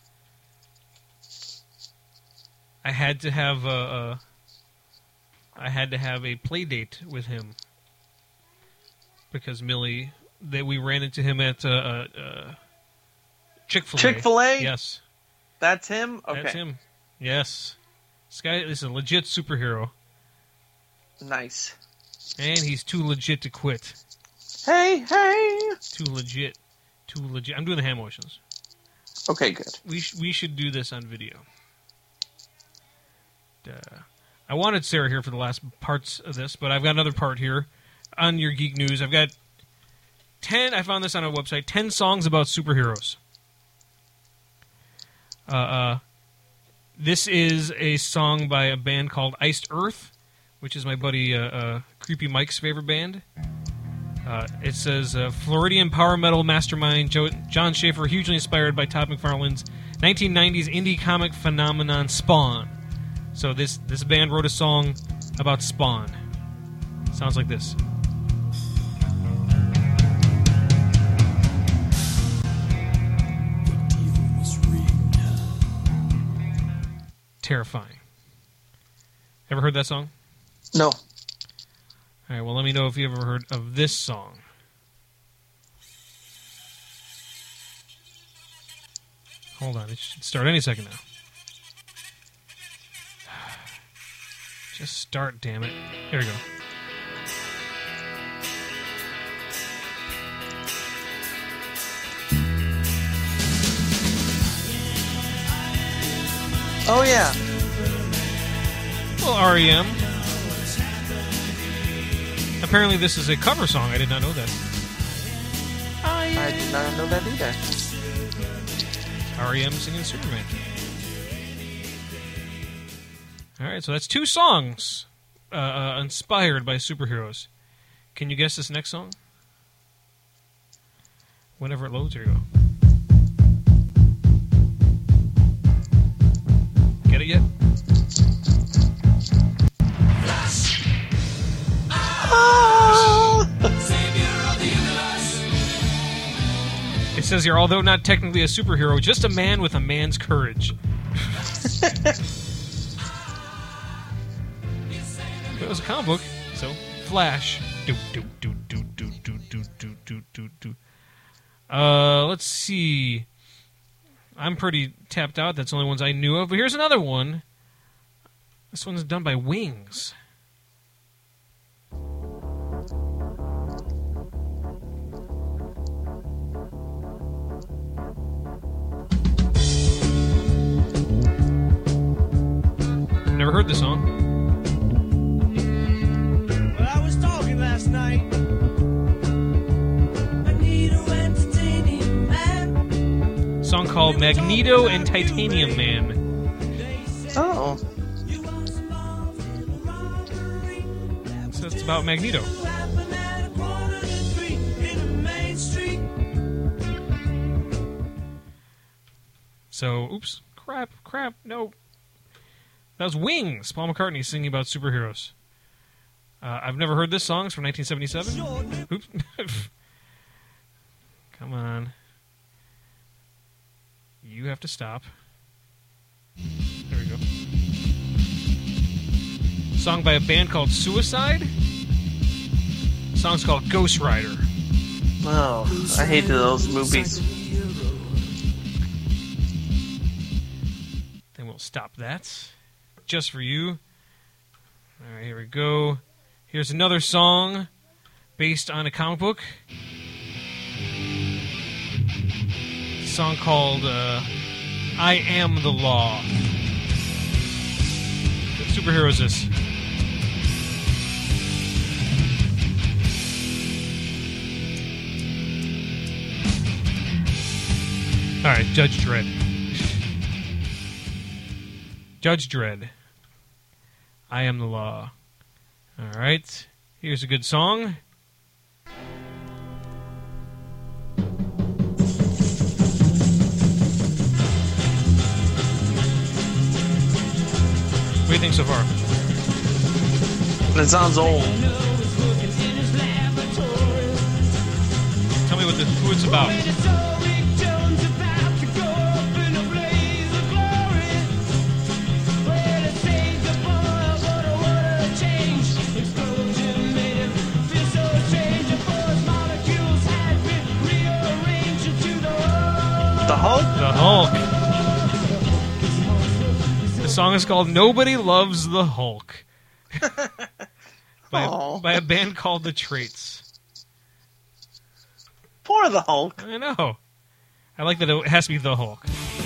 I had to have a play date with him because Millie, we ran into him at Chick-fil-A. Chick-fil-A? Yes. That's him? Okay. That's him. Yes. This guy is a legit superhero. Nice. And he's too legit to quit. Hey! Too legit. I'm doing the hand motions. Okay, good. We should do this on video. I wanted Sarah here for the last parts of this, but I've got another part here on your Geek News. I've got 10, I found this on a website, 10 songs about superheroes. This is a song by a band called Iced Earth, which is my buddy Creepy Mike's favorite band. It says, Floridian power metal mastermind John Schaefer, hugely inspired by Todd McFarlane's 1990s indie comic phenomenon Spawn. So this band wrote a song about Spawn. Sounds like this. Terrifying. Ever heard that song? No. All right, well, let me know if you ever heard of this song. Hold on, it should start any second now. Just start, damn it. Here we go. Oh, yeah. Well, REM. Apparently this is a cover song. I did not know that. I did not know that either. REM singing Superman. Alright, so that's 2 songs inspired by superheroes. Can you guess this next song? Whenever it loads, here you go. Get it yet? It says here, although not technically a superhero, just a man with a man's courage. It was a comic book, so Flash. Let's see. I'm pretty tapped out. That's the only ones I knew of. But here's another one. This one's done by Wings. Never heard this song. Well, I was talking last night. Magneto and Titanium Man. Song called Magneto and Titanium Man. Oh. So it's about Magneto. So, oops, crap, no. That was Wings, Paul McCartney singing about superheroes. I've never heard this song. It's from 1977. Oops. Come on. You have to stop. There we go. Song by a band called Suicide. The song's called Ghost Rider. Oh, I hated those movies. Then we'll stop that. Just for you. Alright, here we go. Here's another song based on a comic book. A song called I Am the Law. What superhero is this? Alright, Judge Dredd. Judge Dredd. I Am the Law. Alright. Here's a good song. What do you think so far? It sounds old. Tell me who it's about. song is called Nobody Loves the Hulk Aw. by a band called The Traits. Poor the Hulk. I know. I like that it has to be the Hulk.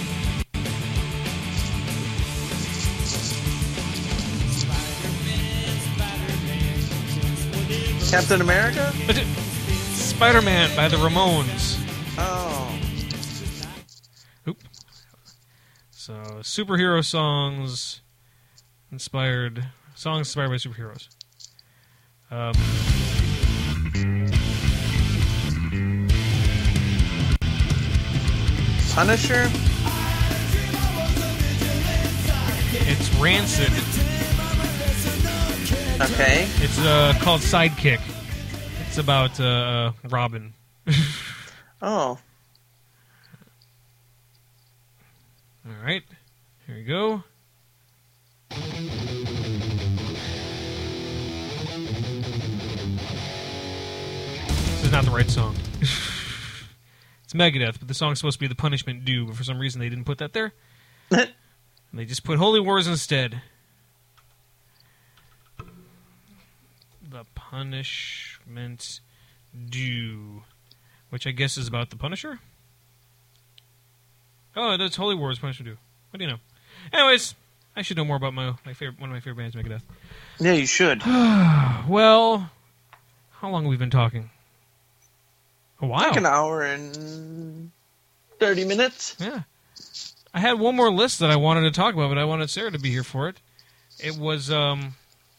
Captain America? Spider-Man by the Ramones. Oh. Oop. So, superhero songs inspired by superheroes. Punisher? It's Rancid. Okay. It's called Sidekick. It's about Robin. Oh. All right. Here we go. This is not the right song. It's Megadeth, but the song's supposed to be The Punishment Due, but for some reason they didn't put that there. They just put Holy Wars instead. The Punishment Due, which I guess is about the Punisher? Oh, that's Holy Wars, Punishment Due. What do you know? Anyways, I should know more about my favorite, one of my favorite bands, Megadeth. Yeah, you should. Well, how long have we been talking? A while. Like an hour and 30 minutes. Yeah. I had one more list that I wanted to talk about, but I wanted Sarah to be here for it. It was a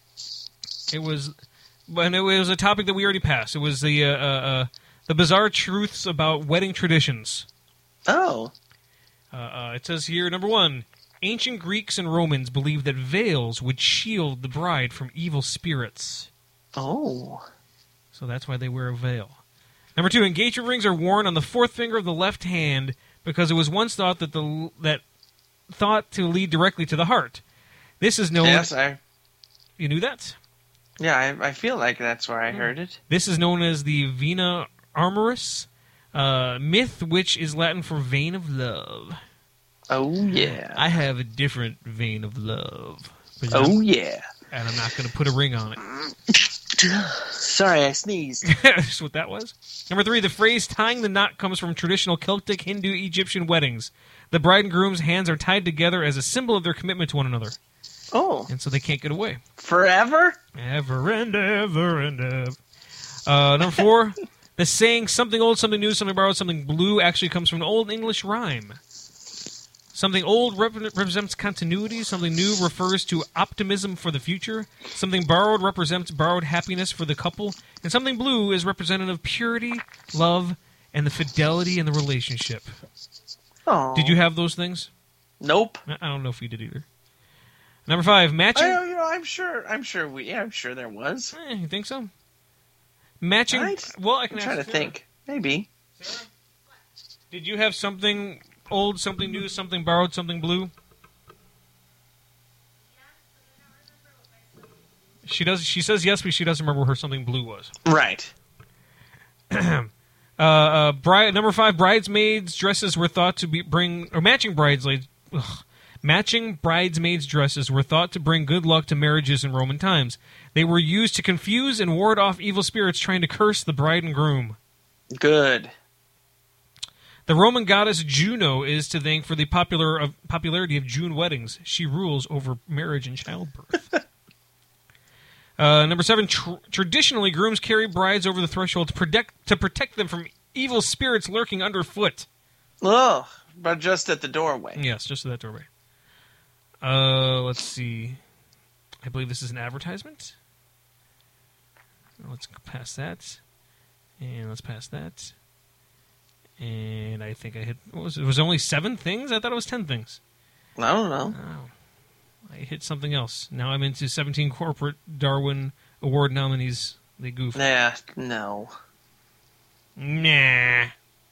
topic that we already passed. It was the bizarre truths about wedding traditions. Oh. It says here, number 1, ancient Greeks and Romans believed that veils would shield the bride from evil spirits. Oh. So that's why they wear a veil. Number 2, engagement rings are worn on the fourth finger of the left hand because it was once thought that thought to lead directly to the heart. This is known. Yes, You knew that? Yeah, I feel like that's where I heard it. This is known as the Vena Armoris myth, which is Latin for vein of love. Oh, yeah. I have a different vein of love. Oh, yeah. And I'm not going to put a ring on it. Sorry, I sneezed. That's what that was. Number 3, the phrase tying the knot comes from traditional Celtic, Hindu, Egyptian weddings. The bride and groom's hands are tied together as a symbol of their commitment to one another. Oh. And so they can't get away. Forever? Ever and ever and ever. Number 4, the saying something old, something new, something borrowed, something blue actually comes from an Old English rhyme. Something old represents continuity. Something new refers to optimism for the future. Something borrowed represents borrowed happiness for the couple. And something blue is representative of purity, love, and the fidelity in the relationship. Oh. Did you have those things? Nope. I don't know if we did either. Number 5, matching. I'm sure there was. You think so? Matching. Right? Well, I can I'm ask trying to Sarah. think. Maybe. Sarah? Did you have something old, something new, something borrowed, something blue? She does. She says yes, but she doesn't remember where something blue was. Right. Number 5, bridesmaids' dresses were thought to matching bridesmaids' dresses were thought to bring good luck to marriages in Roman times. They were used to confuse and ward off evil spirits trying to curse the bride and groom. Good. The Roman goddess Juno is to thank for the popularity of June weddings. She rules over marriage and childbirth. Number 7, traditionally grooms carry brides over the threshold to protect them from evil spirits lurking underfoot. Ugh, but just at the doorway. Yes, just at that doorway. Let's see. I believe this is an advertisement. Let's pass that. And let's pass that. And I think I hit... What was it? Was only 7 things? I thought it was 10 things. I don't know. Oh. I hit something else. Now I'm into 17 corporate Darwin Award nominees. They goofed. Yeah, no. Nah.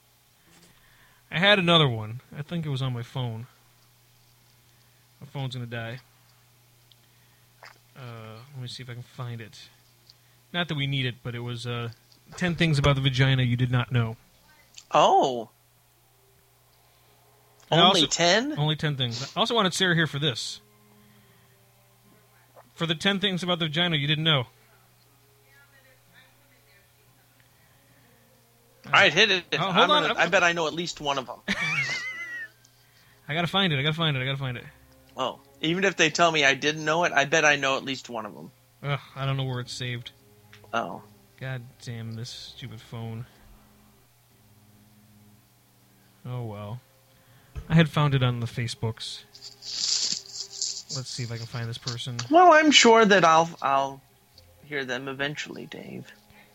I had another one. I think it was on my phone. My phone's going to die. Let me see if I can find it. Not that we need it, but it was 10 things about the vagina you did not know. Oh. And Only 10? Only 10 things. I also wanted Sarah here for this. for the 10 things about the vagina you didn't know. All right, hit it. Oh, hold on. I bet I know at least one of them. I gotta find it. Oh, even if they tell me I didn't know it, I bet I know at least one of them. Ugh, I don't know where it's saved. Oh. God damn this stupid phone. Oh well. I had found it on the Facebooks. Let's see if I can find this person. Well, I'm sure that I'll hear them eventually, Dave.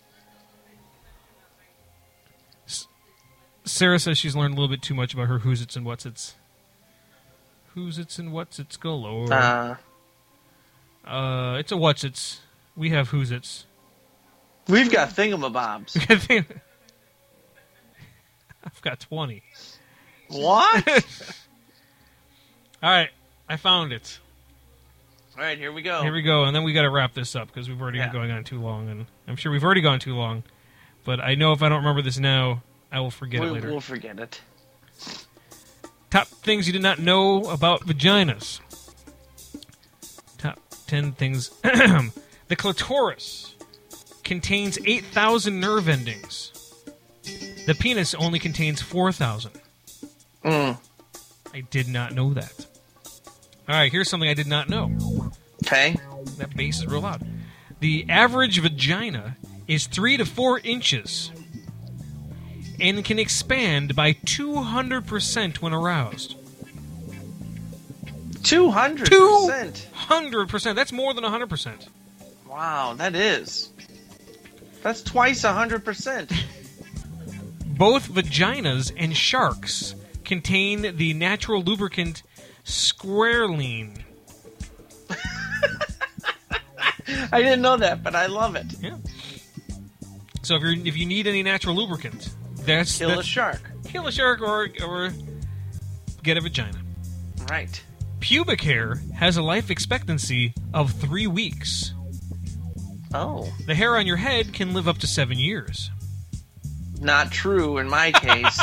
Sarah says she's learned a little bit too much about her who's its and what's its. Who's its and what's its galore. It's a what's its. We have who's its. We've got thingamabobs. I've got 20. What? All right, I found it. All right, here we go. Here we go, and then we got to wrap this up because we've already been going on too long, and I'm sure we've already gone too long. But I know if I don't remember this now, I will forget it later. We'll forget it. Top things you did not know about vaginas. Top 10 things. The clitoris contains 8,000 nerve endings. The penis only contains 4,000. I did not know that. All right, here's something I did not know. Okay. That bass is real loud. The average vagina is 3 to 4 inches and can expand by 200% when aroused. 200%? 200%. That's more than 100%. Wow, that is. That's twice 100%. Both vaginas and sharks contain the natural lubricant squalene. I didn't know that, but I love it. Yeah. So if you need any natural lubricant, kill a shark. Kill a shark or get a vagina. Right. Pubic hair has a life expectancy of 3 weeks. Oh. The hair on your head can live up to 7 years. Not true in my case.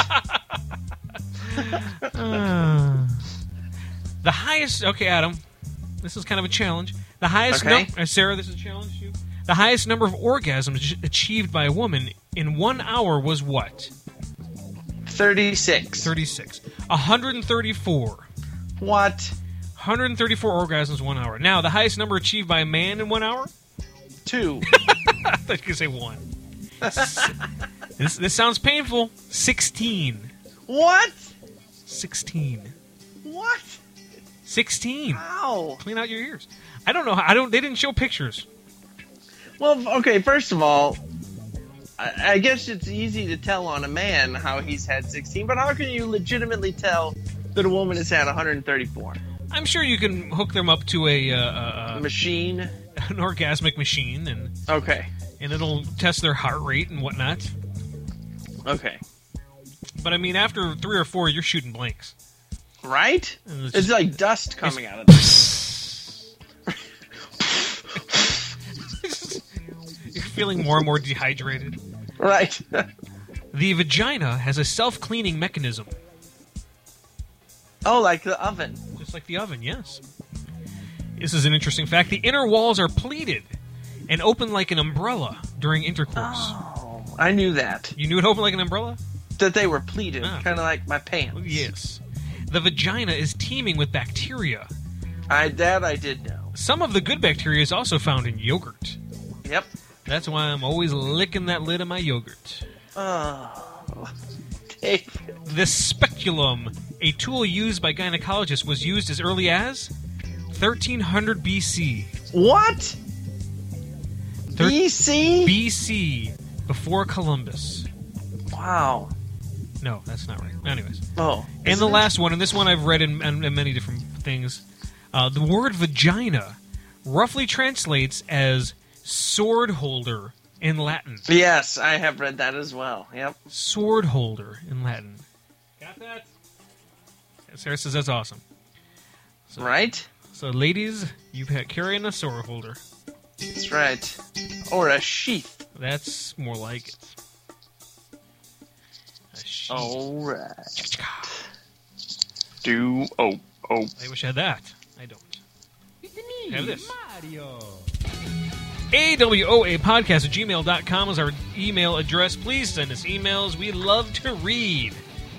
The highest... Okay, Adam. This is kind of a challenge. The highest... Okay. Sarah, this is a challenge to you. The highest number of orgasms achieved by a woman in 1 hour was what? 36. 36. 134. What? 134 orgasms 1 hour. Now, the highest number achieved by a man in 1 hour? 2. I thought you could say 1. This sounds painful. 16. What? 16. What? 16. How? Clean out your ears. I don't know how. They didn't show pictures. Well, okay, first of all, I guess it's easy to tell on a man how he's had 16, but how can you legitimately tell that a woman has had 134? I'm sure you can hook them up to a machine, an orgasmic machine, and okay, and it'll test their heart rate and whatnot. Okay, but I mean, after 3 or 4, you're shooting blanks, right? It's like dust coming out of this. You're feeling more and more dehydrated. Right. The vagina has a self-cleaning mechanism. Oh, like the oven. Just like the oven, yes. This is an interesting fact. The inner walls are pleated and open like an umbrella during intercourse. Oh, I knew that. You knew it opened like an umbrella? That they were pleated, kind of like my pants. Yes. The vagina is teeming with bacteria. I did know. Some of the good bacteria is also found in yogurt. Yep. That's why I'm always licking that lid of my yogurt. Oh, David. The speculum, a tool used by gynecologists, was used as early as 1300 BC. What? BC? BC, before Columbus. Wow. No, that's not right. Anyways. Oh. And the last one, and this one I've read in many different things, the word vagina roughly translates as sword holder in Latin. Yes, I have read that as well. Yep. Sword holder in Latin. Got that? Sarah says that's awesome. So, right? So, ladies, you've carrying a sword holder. That's right. Or a sheath. That's more like it. A sheath. All right. I wish I had that. I don't. I have this. AWOApodcast@gmail.com is our email address. Please send us emails. We love to read.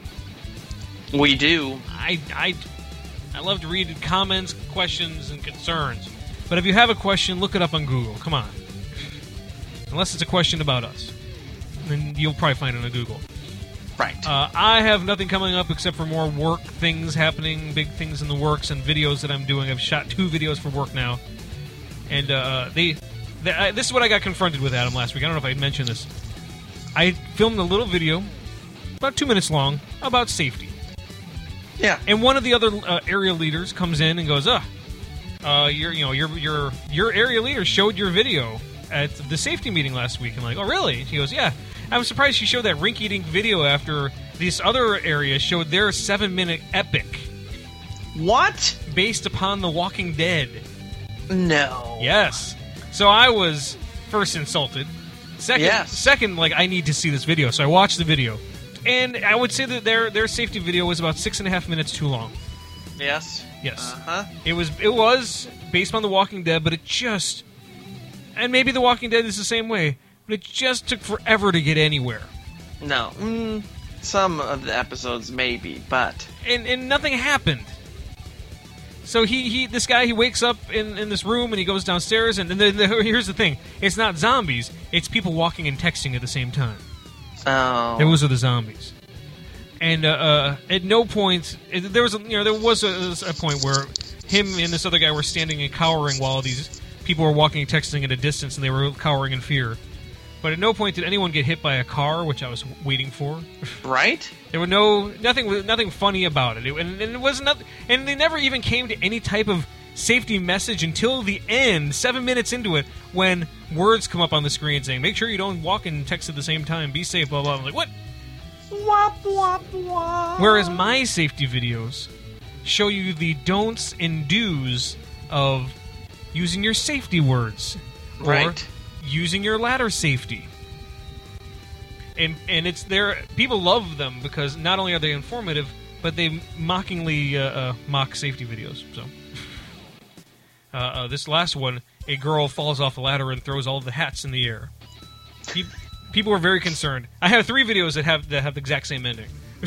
We do. I love to read comments, questions, and concerns. But if you have a question, look it up on Google. Come on. Unless it's a question about us. Then you'll probably find it on Google. Right. I have nothing coming up except for more work things happening, big things in the works, and videos that I'm doing. I've shot 2 videos for work now. And this is what I got confronted with, Adam, last week. I don't know if I mentioned this. I filmed a little video, about 2 minutes long, about safety. Yeah. And one of the other area leaders comes in and goes, your area leader showed your video at the safety meeting last week. I'm like, oh, really? She goes, yeah. I was surprised she showed that rinky-dink video after this other area showed their 7-minute epic. What? Based upon The Walking Dead. No. Yes. So I was first insulted. Second, like, I need to see this video. So I watched the video. And I would say that their safety video was about 6.5 minutes too long. Yes. Yes. Uh-huh. It was based on The Walking Dead, but it just... And maybe The Walking Dead is the same way, but it just took forever to get anywhere. No. Some of the episodes maybe, but... And nothing happened. So this guy, he wakes up in this room and he goes downstairs, and here's the thing. It's not zombies, it's people walking and texting at the same time. Oh. Those are the zombies. And at no point... There was a point where him and this other guy were standing and cowering while these people were walking and texting at a distance, and they were cowering in fear. But at no point did anyone get hit by a car, which I was waiting for. Right? There were nothing funny about it. And it was not, and they never even came to any type of safety message until the end, 7 minutes into it, when words come up on the screen saying, "Make sure you don't walk and text at the same time. Be safe." Blah blah. I'm like, what? Wop wop wop. Whereas my safety videos show you the don'ts and do's of using your safety words, or right, using your ladder safety. And it's there. People love them because not only are they informative, but they mockingly mock safety videos. So, this last one, a girl falls off a ladder and throws all the hats in the air. People were very concerned. I have 3 videos that have the exact same ending.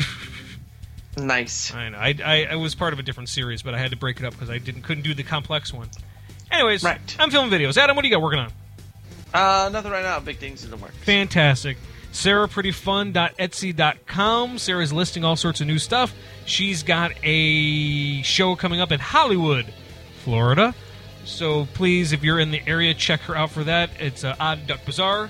Nice. I know. I was part of a different series, but I had to break it up because I couldn't do the complex one. Anyways, right. I'm filming videos. Adam, what do you got working on? Nothing right now. Big things in the works. Fantastic. SarahPrettyFun.etsy.com. Sarah's listing all sorts of new stuff. She's got a show coming up in Hollywood, Florida. So please, if you're in the area, check her out for that. It's Odd Duck Bazaar.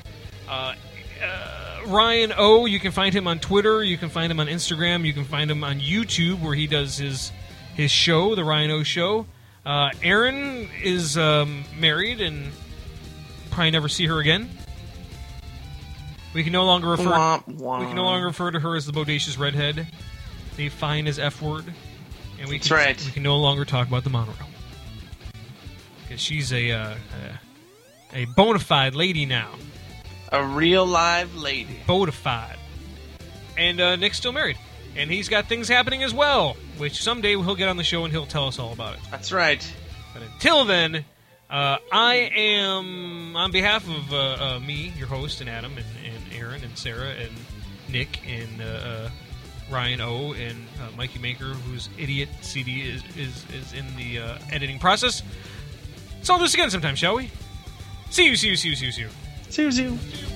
Ryan O, you can find him on Twitter. You can find him on Instagram. You can find him on YouTube, where he does his show, The Ryan O Show. Erin is married and probably never see her again. We can no longer refer to her as the bodacious redhead, the fine as F word, and we can no longer talk about the monorail because she's a bona fide lady now, a real live lady, bona fide. And Nick's still married, and he's got things happening as well, which someday he'll get on the show and he'll tell us all about it. That's right. But until then, I am, on behalf of me, your host, and Adam, and Aaron, and Sarah, and Nick, and Ryan O, and Mikey Maker, whose idiot CD is in the editing process. So I'll do this again sometime, shall we? See you. See you.